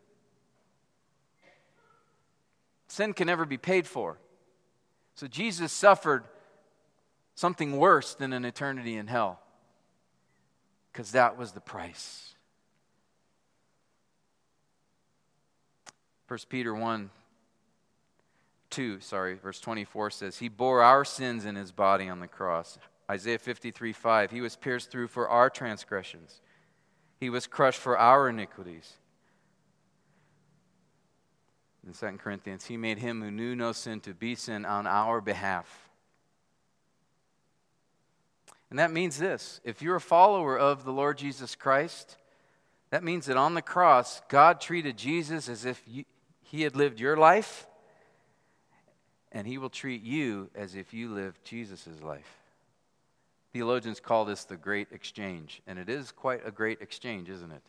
A: Sin can never be paid for. So Jesus suffered something worse than an eternity in hell, because that was the price. 1 Peter 2, verse 24 says, he bore our sins in his body on the cross. Isaiah 53:5, he was pierced through for our transgressions. He was crushed for our iniquities. In 2 Corinthians, he made him who knew no sin to be sin on our behalf. And that means this: if you're a follower of the Lord Jesus Christ, that means that on the cross, God treated Jesus as if he had lived your life, and he will treat you as if you lived Jesus' life. Theologians call this the great exchange, and it is quite a great exchange, isn't it?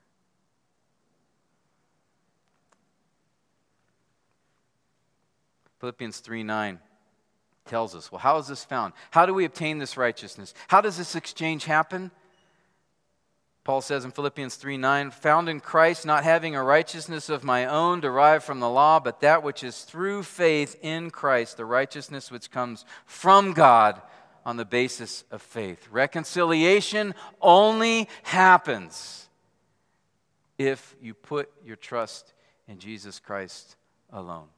A: Philippians 3:9 tells us, well, how is this found? How do we obtain this righteousness? How does this exchange happen? Paul says in Philippians 3:9, found in Christ, not having a righteousness of my own derived from the law, but that which is through faith in Christ, the righteousness which comes from God on the basis of faith. Reconciliation only happens if you put your trust in Jesus Christ alone.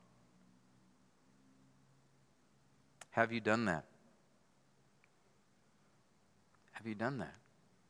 A: Have you done that? Have you done that?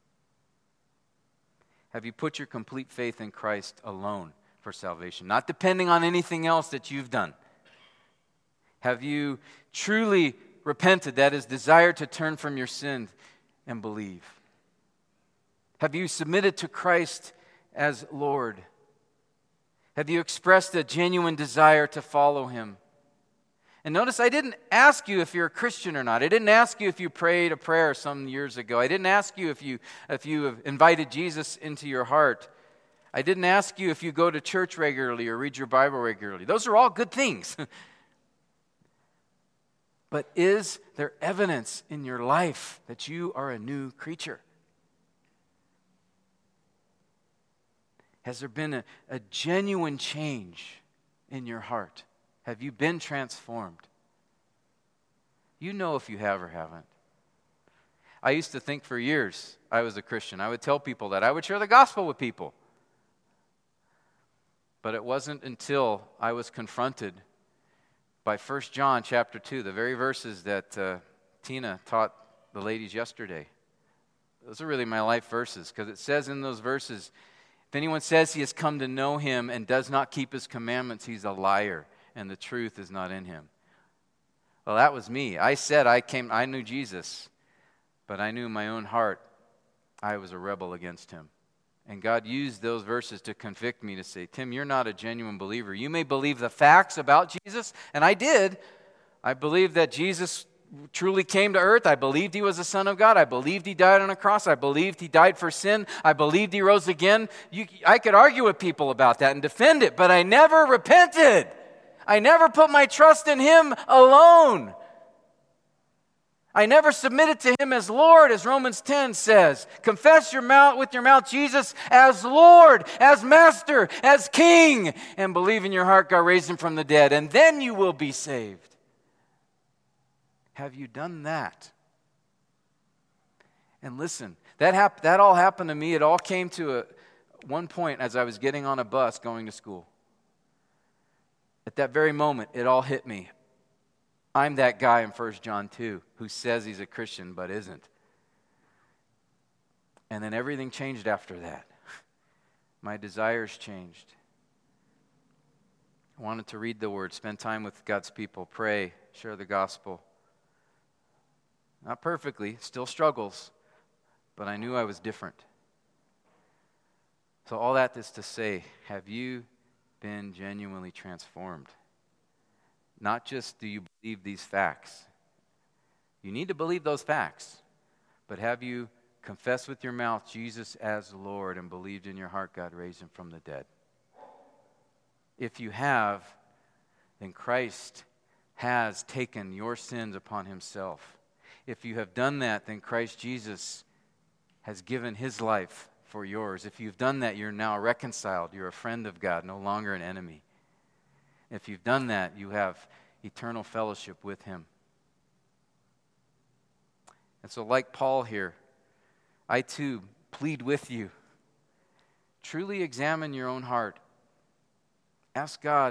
A: Have you put your complete faith in Christ alone for salvation, not depending on anything else that you've done? Have you truly repented, that is, desired to turn from your sin and believe? Have you submitted to Christ as Lord? Have you expressed a genuine desire to follow Him? And notice, I didn't ask you if you're a Christian or not. I didn't ask you if you prayed a prayer some years ago. I didn't ask you if you have invited Jesus into your heart. I didn't ask you if you go to church regularly or read your Bible regularly. Those are all good things. But is there evidence in your life that you are a new creature? Has there been a genuine change in your heart? Have you been transformed? You know if you have or haven't. I used to think for years I was a Christian. I would tell people that. I would share the gospel with people. But it wasn't until I was confronted by 1 John chapter 2, the very verses that Tina taught the ladies yesterday. Those are really my life verses, because it says in those verses, if anyone says he has come to know Him and does not keep His commandments, he's a liar, and the truth is not in him. Well, that was me. I said I knew Jesus, but I knew in my own heart I was a rebel against Him. And God used those verses to convict me, to say, Tim, you're not a genuine believer. You may believe the facts about Jesus, and I did. I believed that Jesus truly came to earth. I believed He was the Son of God. I believed He died on a cross. I believed He died for sin. I believed He rose again. I could argue with people about that and defend it, but I never repented. I never put my trust in Him alone. I never submitted to Him as Lord, as Romans 10 says. Confess with your mouth Jesus as Lord, as Master, as King, and believe in your heart God raised Him from the dead, and then you will be saved. Have you done that? And listen, that all happened to me. It all came to one point as I was getting on a bus going to school. At that very moment, it all hit me. I'm that guy in 1 John 2 who says he's a Christian but isn't. And then everything changed after that. My desires changed. I wanted to read the Word, spend time with God's people, pray, share the gospel. Not perfectly, still struggles, but I knew I was different. So all that is to say, have you been genuinely transformed? Not just do you believe these facts. You need to believe those facts. But have you confessed with your mouth Jesus as Lord and believed in your heart God raised Him from the dead? If you have, then Christ has taken your sins upon Himself. If you have done that, then Christ Jesus has given His life for yours. If you've done that, you're now reconciled. You're a friend of God, no longer an enemy. If you've done that, you have eternal fellowship with Him. And so like Paul here, I too plead with you. Truly examine your own heart. Ask God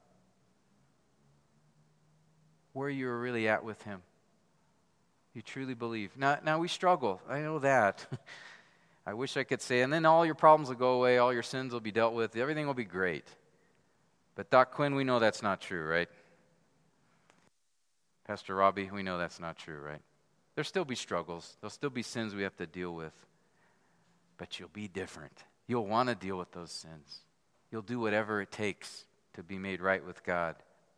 A: where you're really at with Him. You truly believe. Now we struggle. I know that. I wish I could say, and then all your problems will go away, all your sins will be dealt with, everything will be great. But Doc Quinn, we know that's not true, right? Pastor Robbie, we know that's not true, right? There'll still be struggles. There'll still be sins we have to deal with. But you'll be different. You'll want to deal with those sins. You'll do whatever it takes to be made right with God.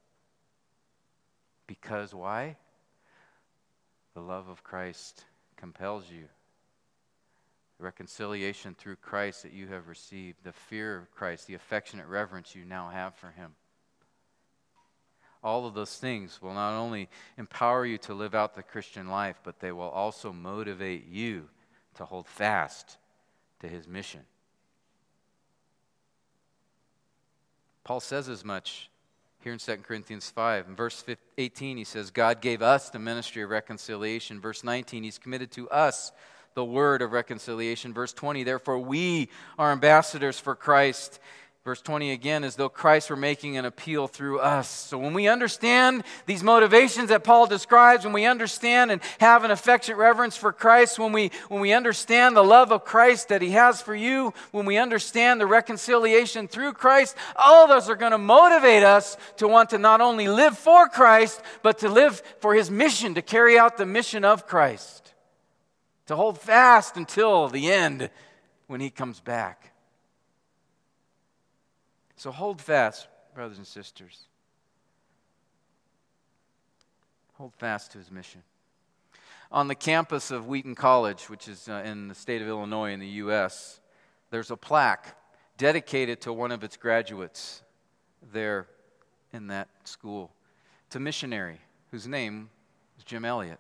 A: Because why? The love of Christ compels you. The reconciliation through Christ that you have received, the fear of Christ, the affectionate reverence you now have for Him. All of those things will not only empower you to live out the Christian life, but they will also motivate you to hold fast to His mission. Paul says as much here in 2 Corinthians 5. In verse 18, he says, God gave us the ministry of reconciliation. Verse 19, He's committed to us the word of reconciliation. Verse 20, therefore we are ambassadors for Christ. Verse 20 again, as though Christ were making an appeal through us. So when we understand these motivations that Paul describes, when we understand and have an affectionate reverence for Christ, when we understand the love of Christ that He has for you, when we understand the reconciliation through Christ, all of those are going to motivate us to want to not only live for Christ, but to live for His mission, to carry out the mission of Christ, to hold fast until the end when He comes back. So hold fast, brothers and sisters. Hold fast to His mission. On the campus of Wheaton College, which is in the state of Illinois in the U.S., there's a plaque dedicated to one of its graduates there in that school. It's a missionary whose name is Jim Elliot.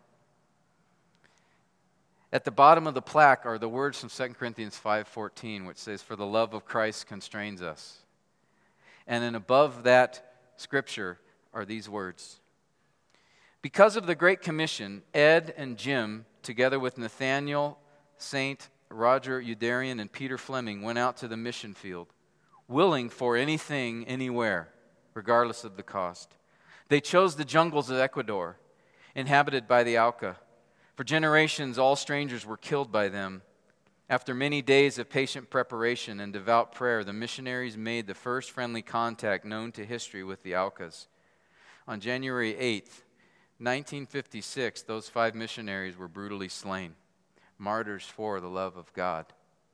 A: At the bottom of the plaque are the words from 2 Corinthians 5:14, which says, "For the love of Christ constrains us." And then above that scripture are these words. Because of the Great Commission, Ed and Jim, together with Nathaniel, Saint, Roger Udarian, and Peter Fleming, went out to the mission field, willing for anything, anywhere, regardless of the cost. They chose the jungles of Ecuador, inhabited by the Auca. For generations, all strangers were killed by them. After many days of patient preparation and devout prayer, the missionaries made the first friendly contact known to history with the Aucas. On January 8th, 1956, those 5 missionaries were brutally slain, martyrs for the love of God.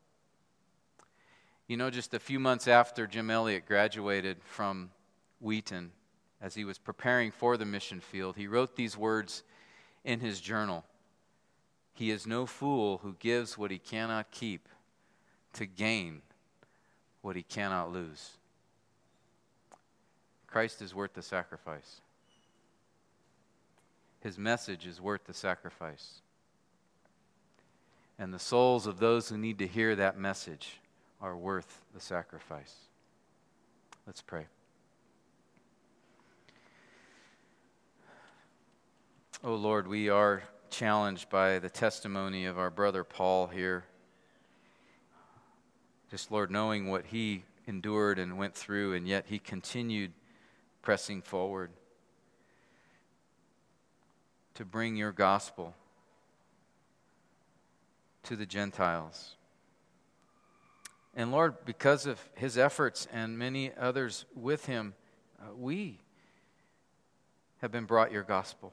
A: You know, just a few months after Jim Elliot graduated from Wheaton, as he was preparing for the mission field, he wrote these words in his journal. He is no fool who gives what he cannot keep to gain what he cannot lose. Christ is worth the sacrifice. His message is worth the sacrifice. And the souls of those who need to hear that message are worth the sacrifice. Let's pray. Oh Lord, we are challenged by the testimony of our brother Paul here. Just, Lord, knowing what he endured and went through, and yet he continued pressing forward to bring your gospel to the Gentiles. And Lord, because of his efforts and many others with him, we have been brought your gospel.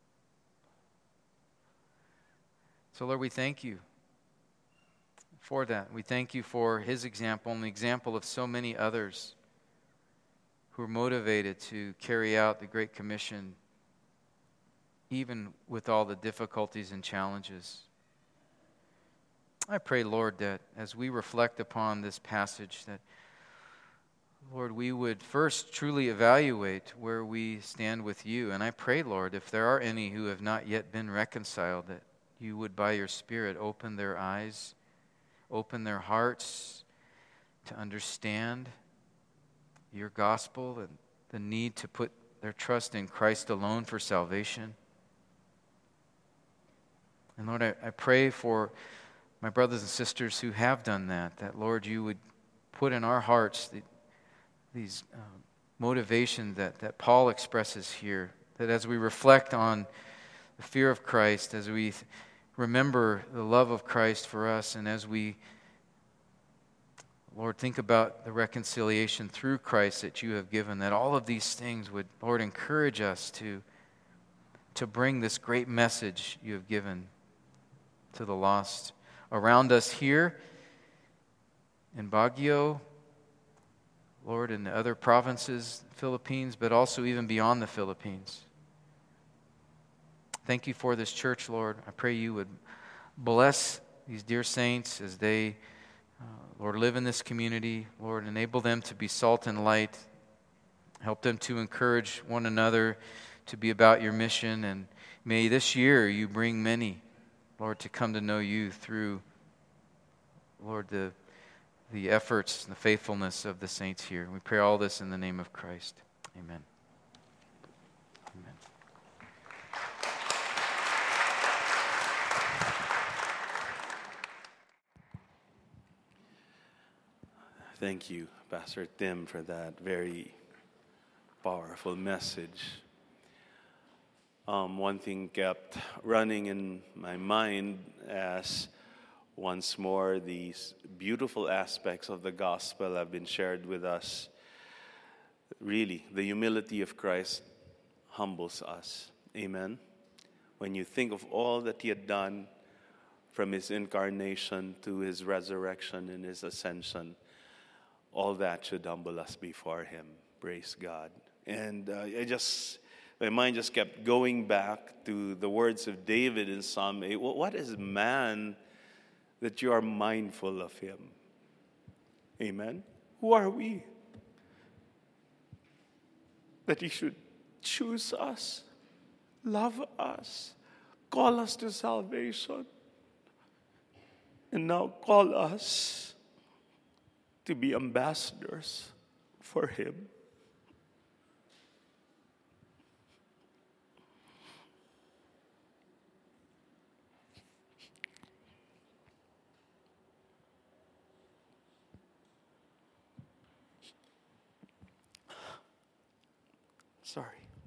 A: So Lord, we thank you for that. We thank you for his example and the example of so many others who are motivated to carry out the Great Commission, even with all the difficulties and challenges. I pray, Lord, that as we reflect upon this passage, that, Lord, we would first truly evaluate where we stand with you. And I pray, Lord, if there are any who have not yet been reconciled, that you would, by your Spirit, open their eyes, open their hearts to understand your gospel and the need to put their trust in Christ alone for salvation. And Lord, I pray for my brothers and sisters who have done that Lord, you would put in our hearts these motivations that Paul expresses here, that as we reflect on the fear of Christ, as we remember the love of Christ for us, and as we Lord, think about the reconciliation through Christ that you have given, that all of these things would, Lord, encourage us to bring this great message you have given to the lost around us here in Baguio, Lord, in the other provinces, Philippines, but also even beyond the Philippines. Thank you for this church, Lord. I pray you would bless these dear saints as they, Lord, live in this community. Lord, enable them to be salt and light. Help them to encourage one another to be about your mission. And may this year you bring many, Lord, to come to know you through, Lord, the efforts and the faithfulness of the saints here. We pray all this in the name of Christ. Amen. Amen.
B: Thank you, Pastor Tim, for that very powerful message. One thing kept running in my mind as once more these beautiful aspects of the gospel have been shared with us. Really, the humility of Christ humbles us. Amen. When you think of all that he had done from his incarnation to his resurrection and his ascension, all that should humble us before him. Praise God. And my mind just kept going back to the words of David in Psalm 8. What is man that you are mindful of him? Amen. Who are we that he should choose us, love us, call us to salvation, and now call us to be ambassadors for him? Sorry.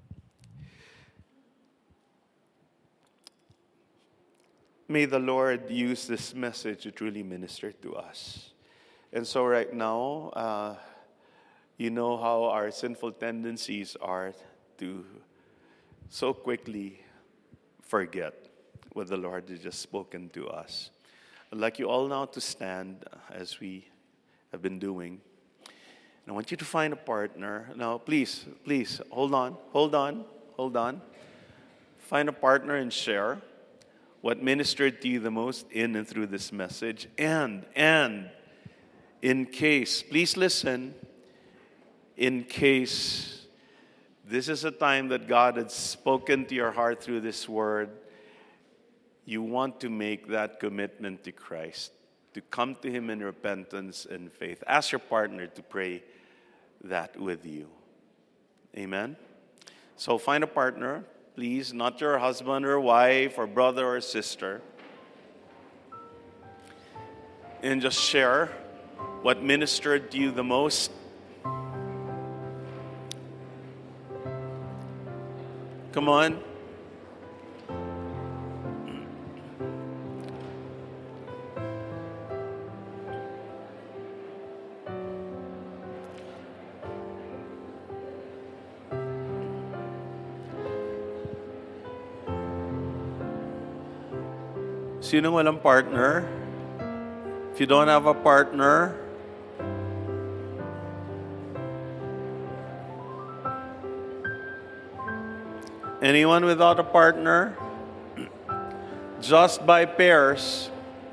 B: May the Lord use this message to truly minister to us. And so right now, you know how our sinful tendencies are to so quickly forget what the Lord has just spoken to us. I'd like you all now to stand as we have been doing. And I want you to find a partner. Now, please, hold on. Find a partner and share what ministered to you the most in and through this message. And in case, please listen, in case this is a time that God had spoken to your heart through this word, you want to make that commitment to Christ, to come to him in repentance and faith. Ask your partner to pray that with you. Amen? So find a partner, please, not your husband or wife or brother or sister, and just share what ministered to you the most. Come on. Sino walang partner? If you don't have a partner, anyone without a partner, just by pairs.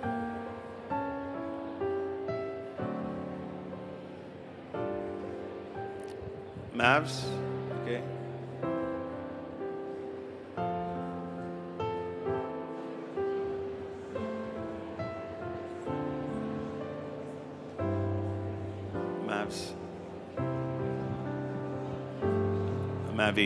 B: Mavs? Okay. Mavs. Mavi.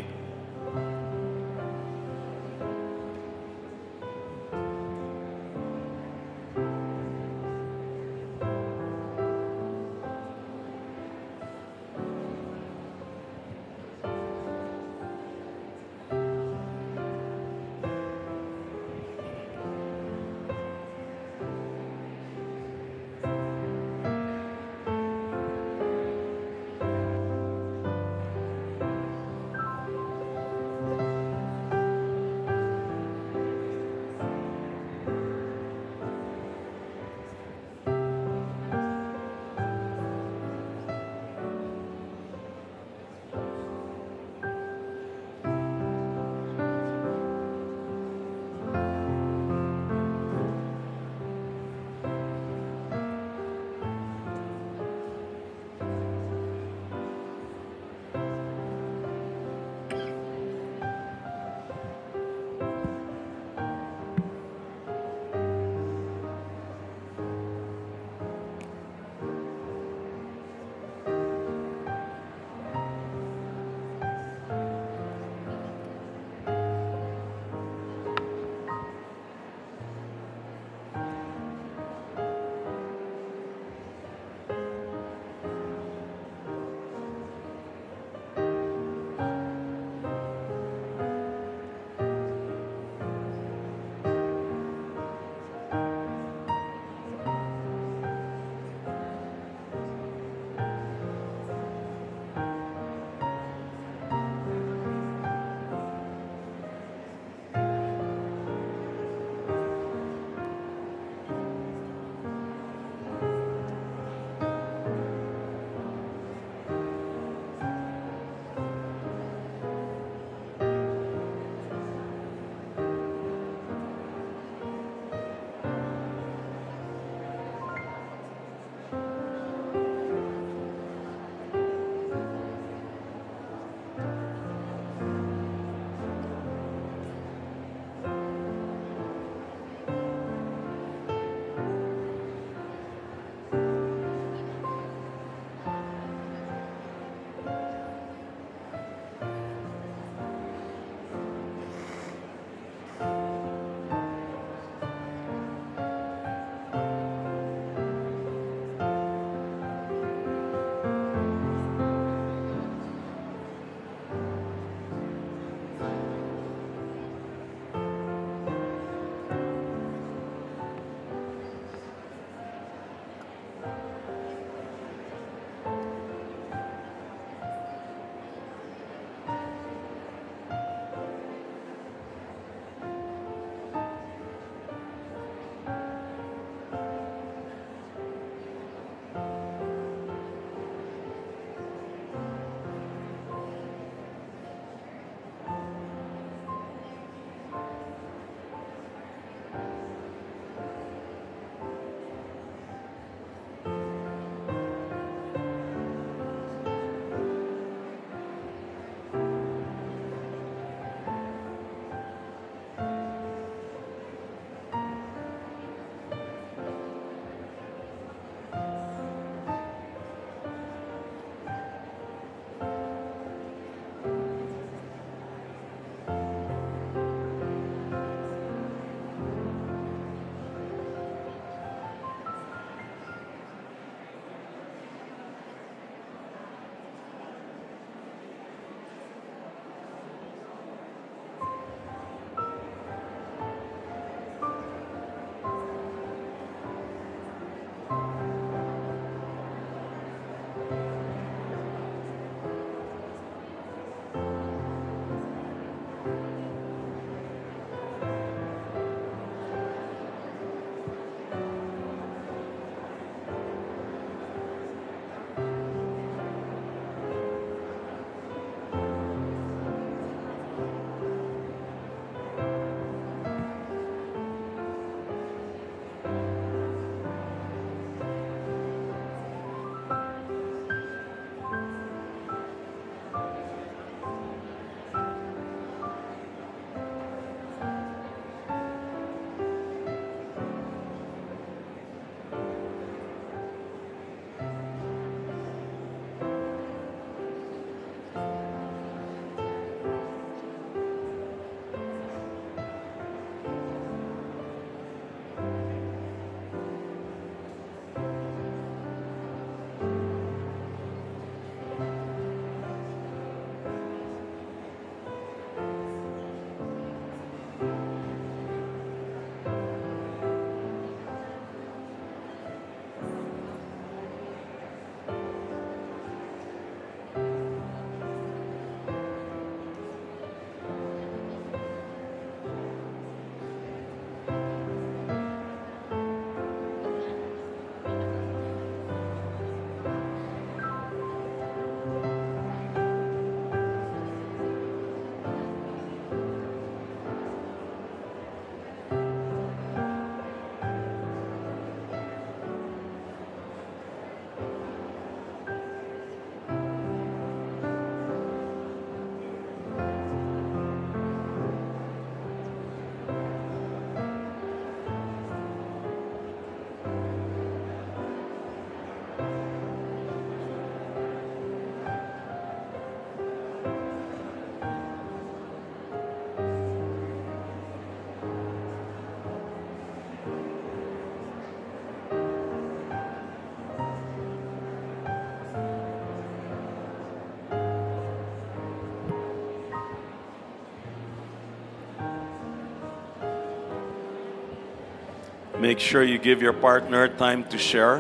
B: Make sure you give your partner time to share.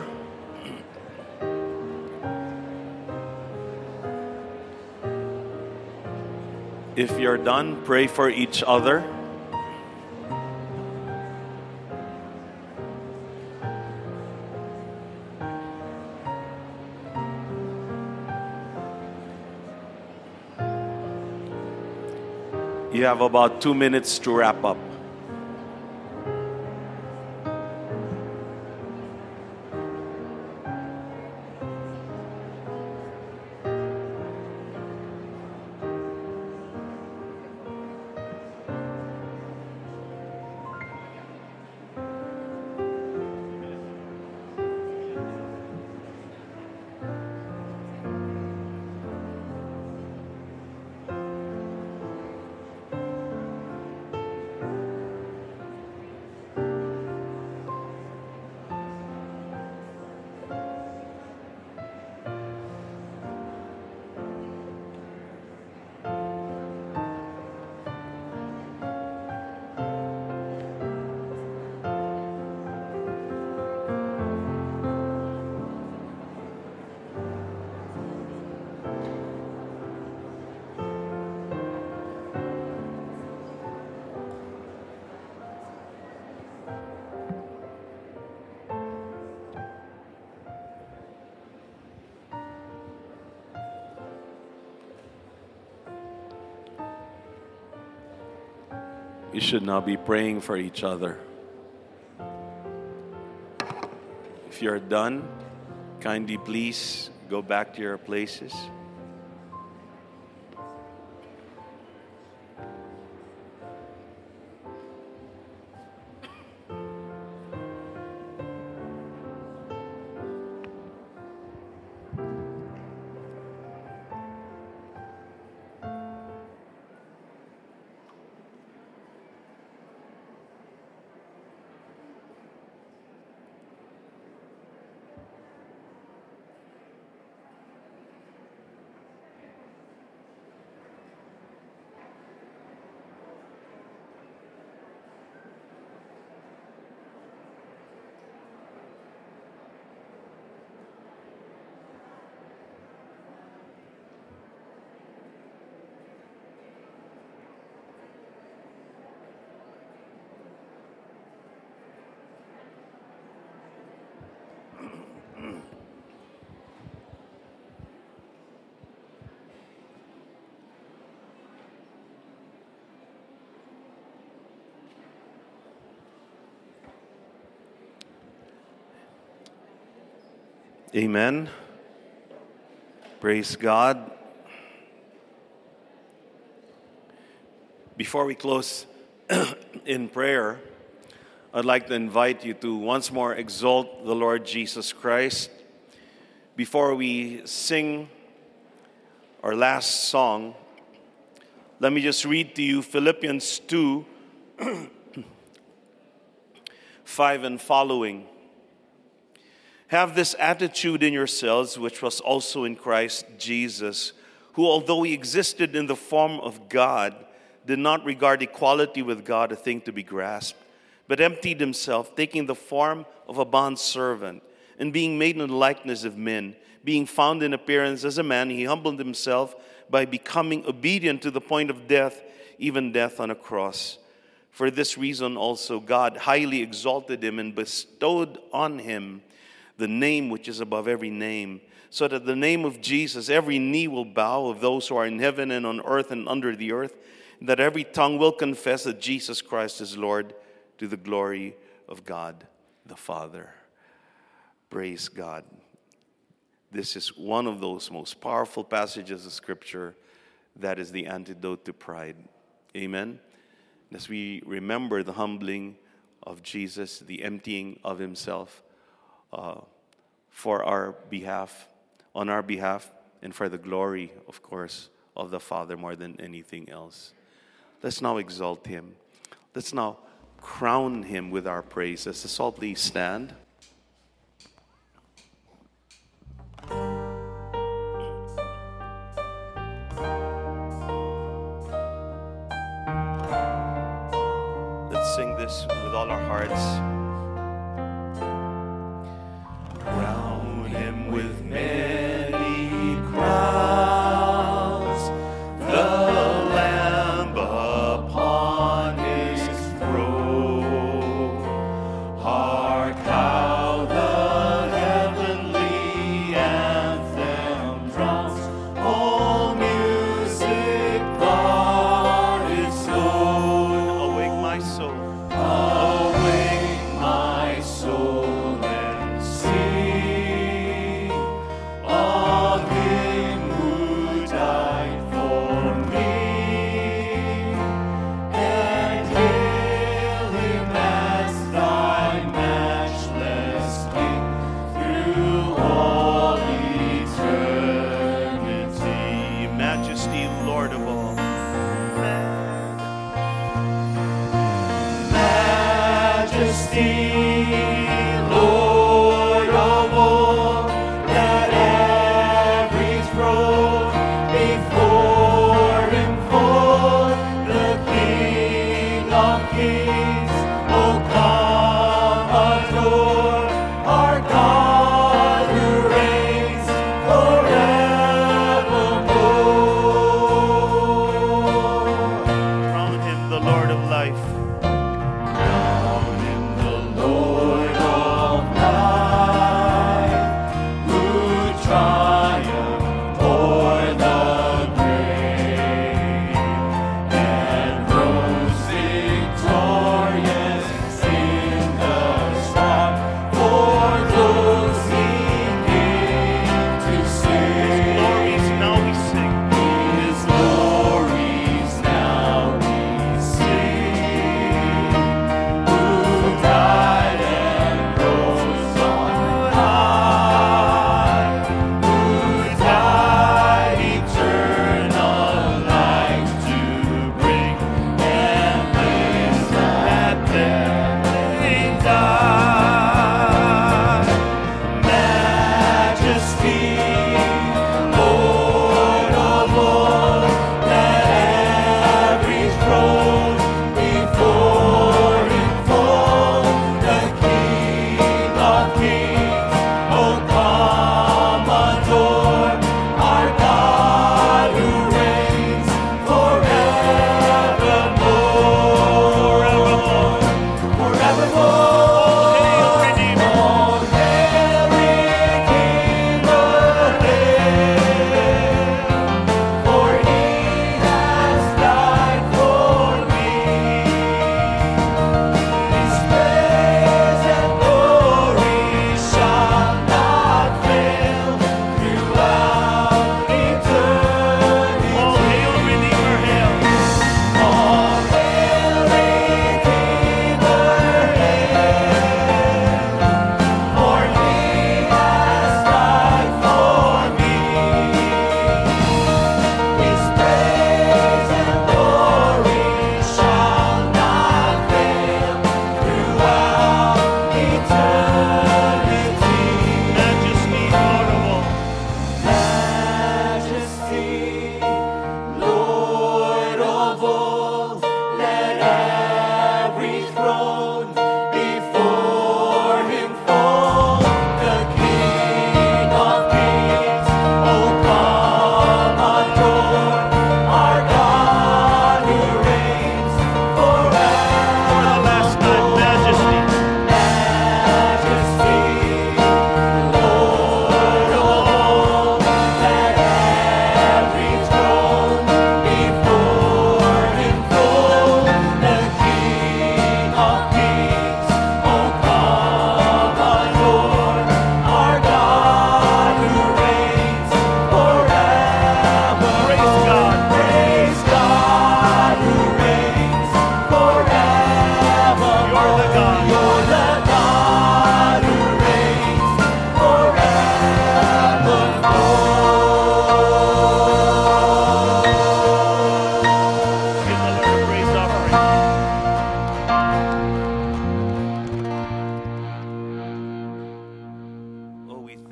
B: If you're done, pray for each other. You have about 2 minutes to wrap up. You should now be praying for each other. If you're done, kindly please go back to your places. Amen. Praise God. Before we close in prayer, I'd like to invite you to once more exalt the Lord Jesus Christ. Before we sing our last song, let me just read to you Philippians 2, 5 and following. Have this attitude in yourselves, which was also in Christ Jesus, who, although he existed in the form of God, did not regard equality with God a thing to be grasped, but emptied himself, taking the form of a bondservant, and being made in the likeness of men, being found in appearance as a man, he humbled himself by becoming obedient to the point of death, even death on a cross. For this reason also God highly exalted him and bestowed on him the name which is above every name, so that the name of Jesus every knee will bow, of those who are in heaven and on earth and under the earth, and that every tongue will confess that Jesus Christ is Lord, to the glory of God the Father. Praise God. This is one of those most powerful passages of Scripture that is the antidote to pride. Amen. As we remember the humbling of Jesus, the emptying of himself, for our behalf, on our behalf, and for the glory, of course, of the Father more than anything else. Let's now exalt him. Let's now crown him with our praise. As the salt, please stand. Let's sing this with all our hearts.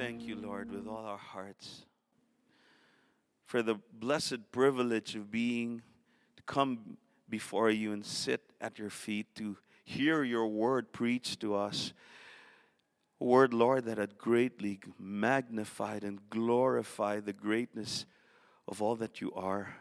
B: thank you, Lord, with all our hearts for the blessed privilege of to come before you and sit at your feet to hear your word preached to us. A word, Lord, that had greatly magnified and glorified the greatness of all that you are.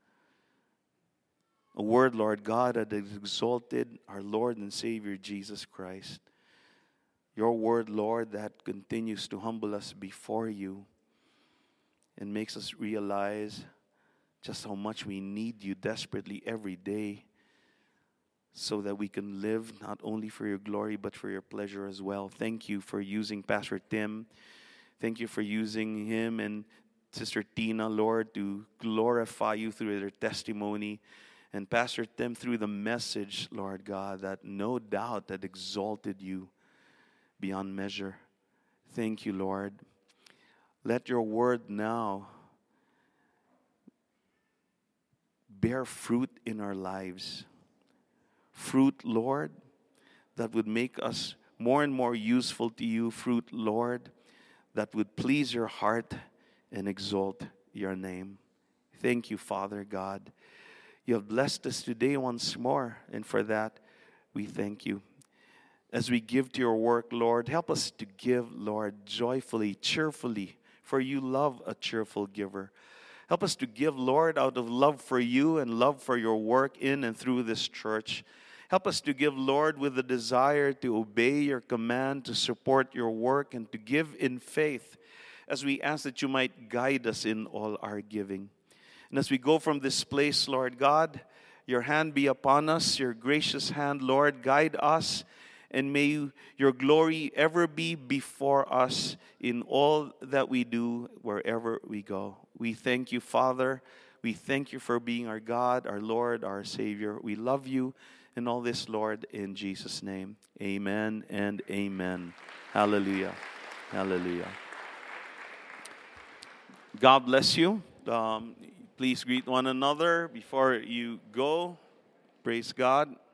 B: A word, Lord God, that has exalted our Lord and Savior Jesus Christ. Your word, Lord, that continues to humble us before you and makes us realize just how much we need you desperately every day so that we can live not only for your glory but for your pleasure as well. Thank you for using Pastor Tim. Thank you for using him and Sister Tina, Lord, to glorify you through their testimony. And Pastor Tim through the message, Lord God, that no doubt that exalted you beyond measure. Thank you, Lord. Let your word now bear fruit in our lives. Fruit, Lord, that would make us more and more useful to you. Fruit, Lord, that would please your heart and exalt your name. Thank you, Father God. You have blessed us today once more, and for that, we thank you. As we give to your work, Lord, help us to give, Lord, joyfully, cheerfully, for you love a cheerful giver. Help us to give, Lord, out of love for you and love for your work in and through this church. Help us to give, Lord, with the desire to obey your command, to support your work, and to give in faith, as we ask that you might guide us in all our giving. And as we go from this place, Lord God, your hand be upon us, your gracious hand, Lord, guide us. And may your glory ever be before us in all that we do, wherever we go. We thank you, Father. We thank you for being our God, our Lord, our Savior. We love you and all this, Lord, in Jesus' name. Amen and amen. Hallelujah. Hallelujah. God bless you. Please greet one another before you go. Praise God.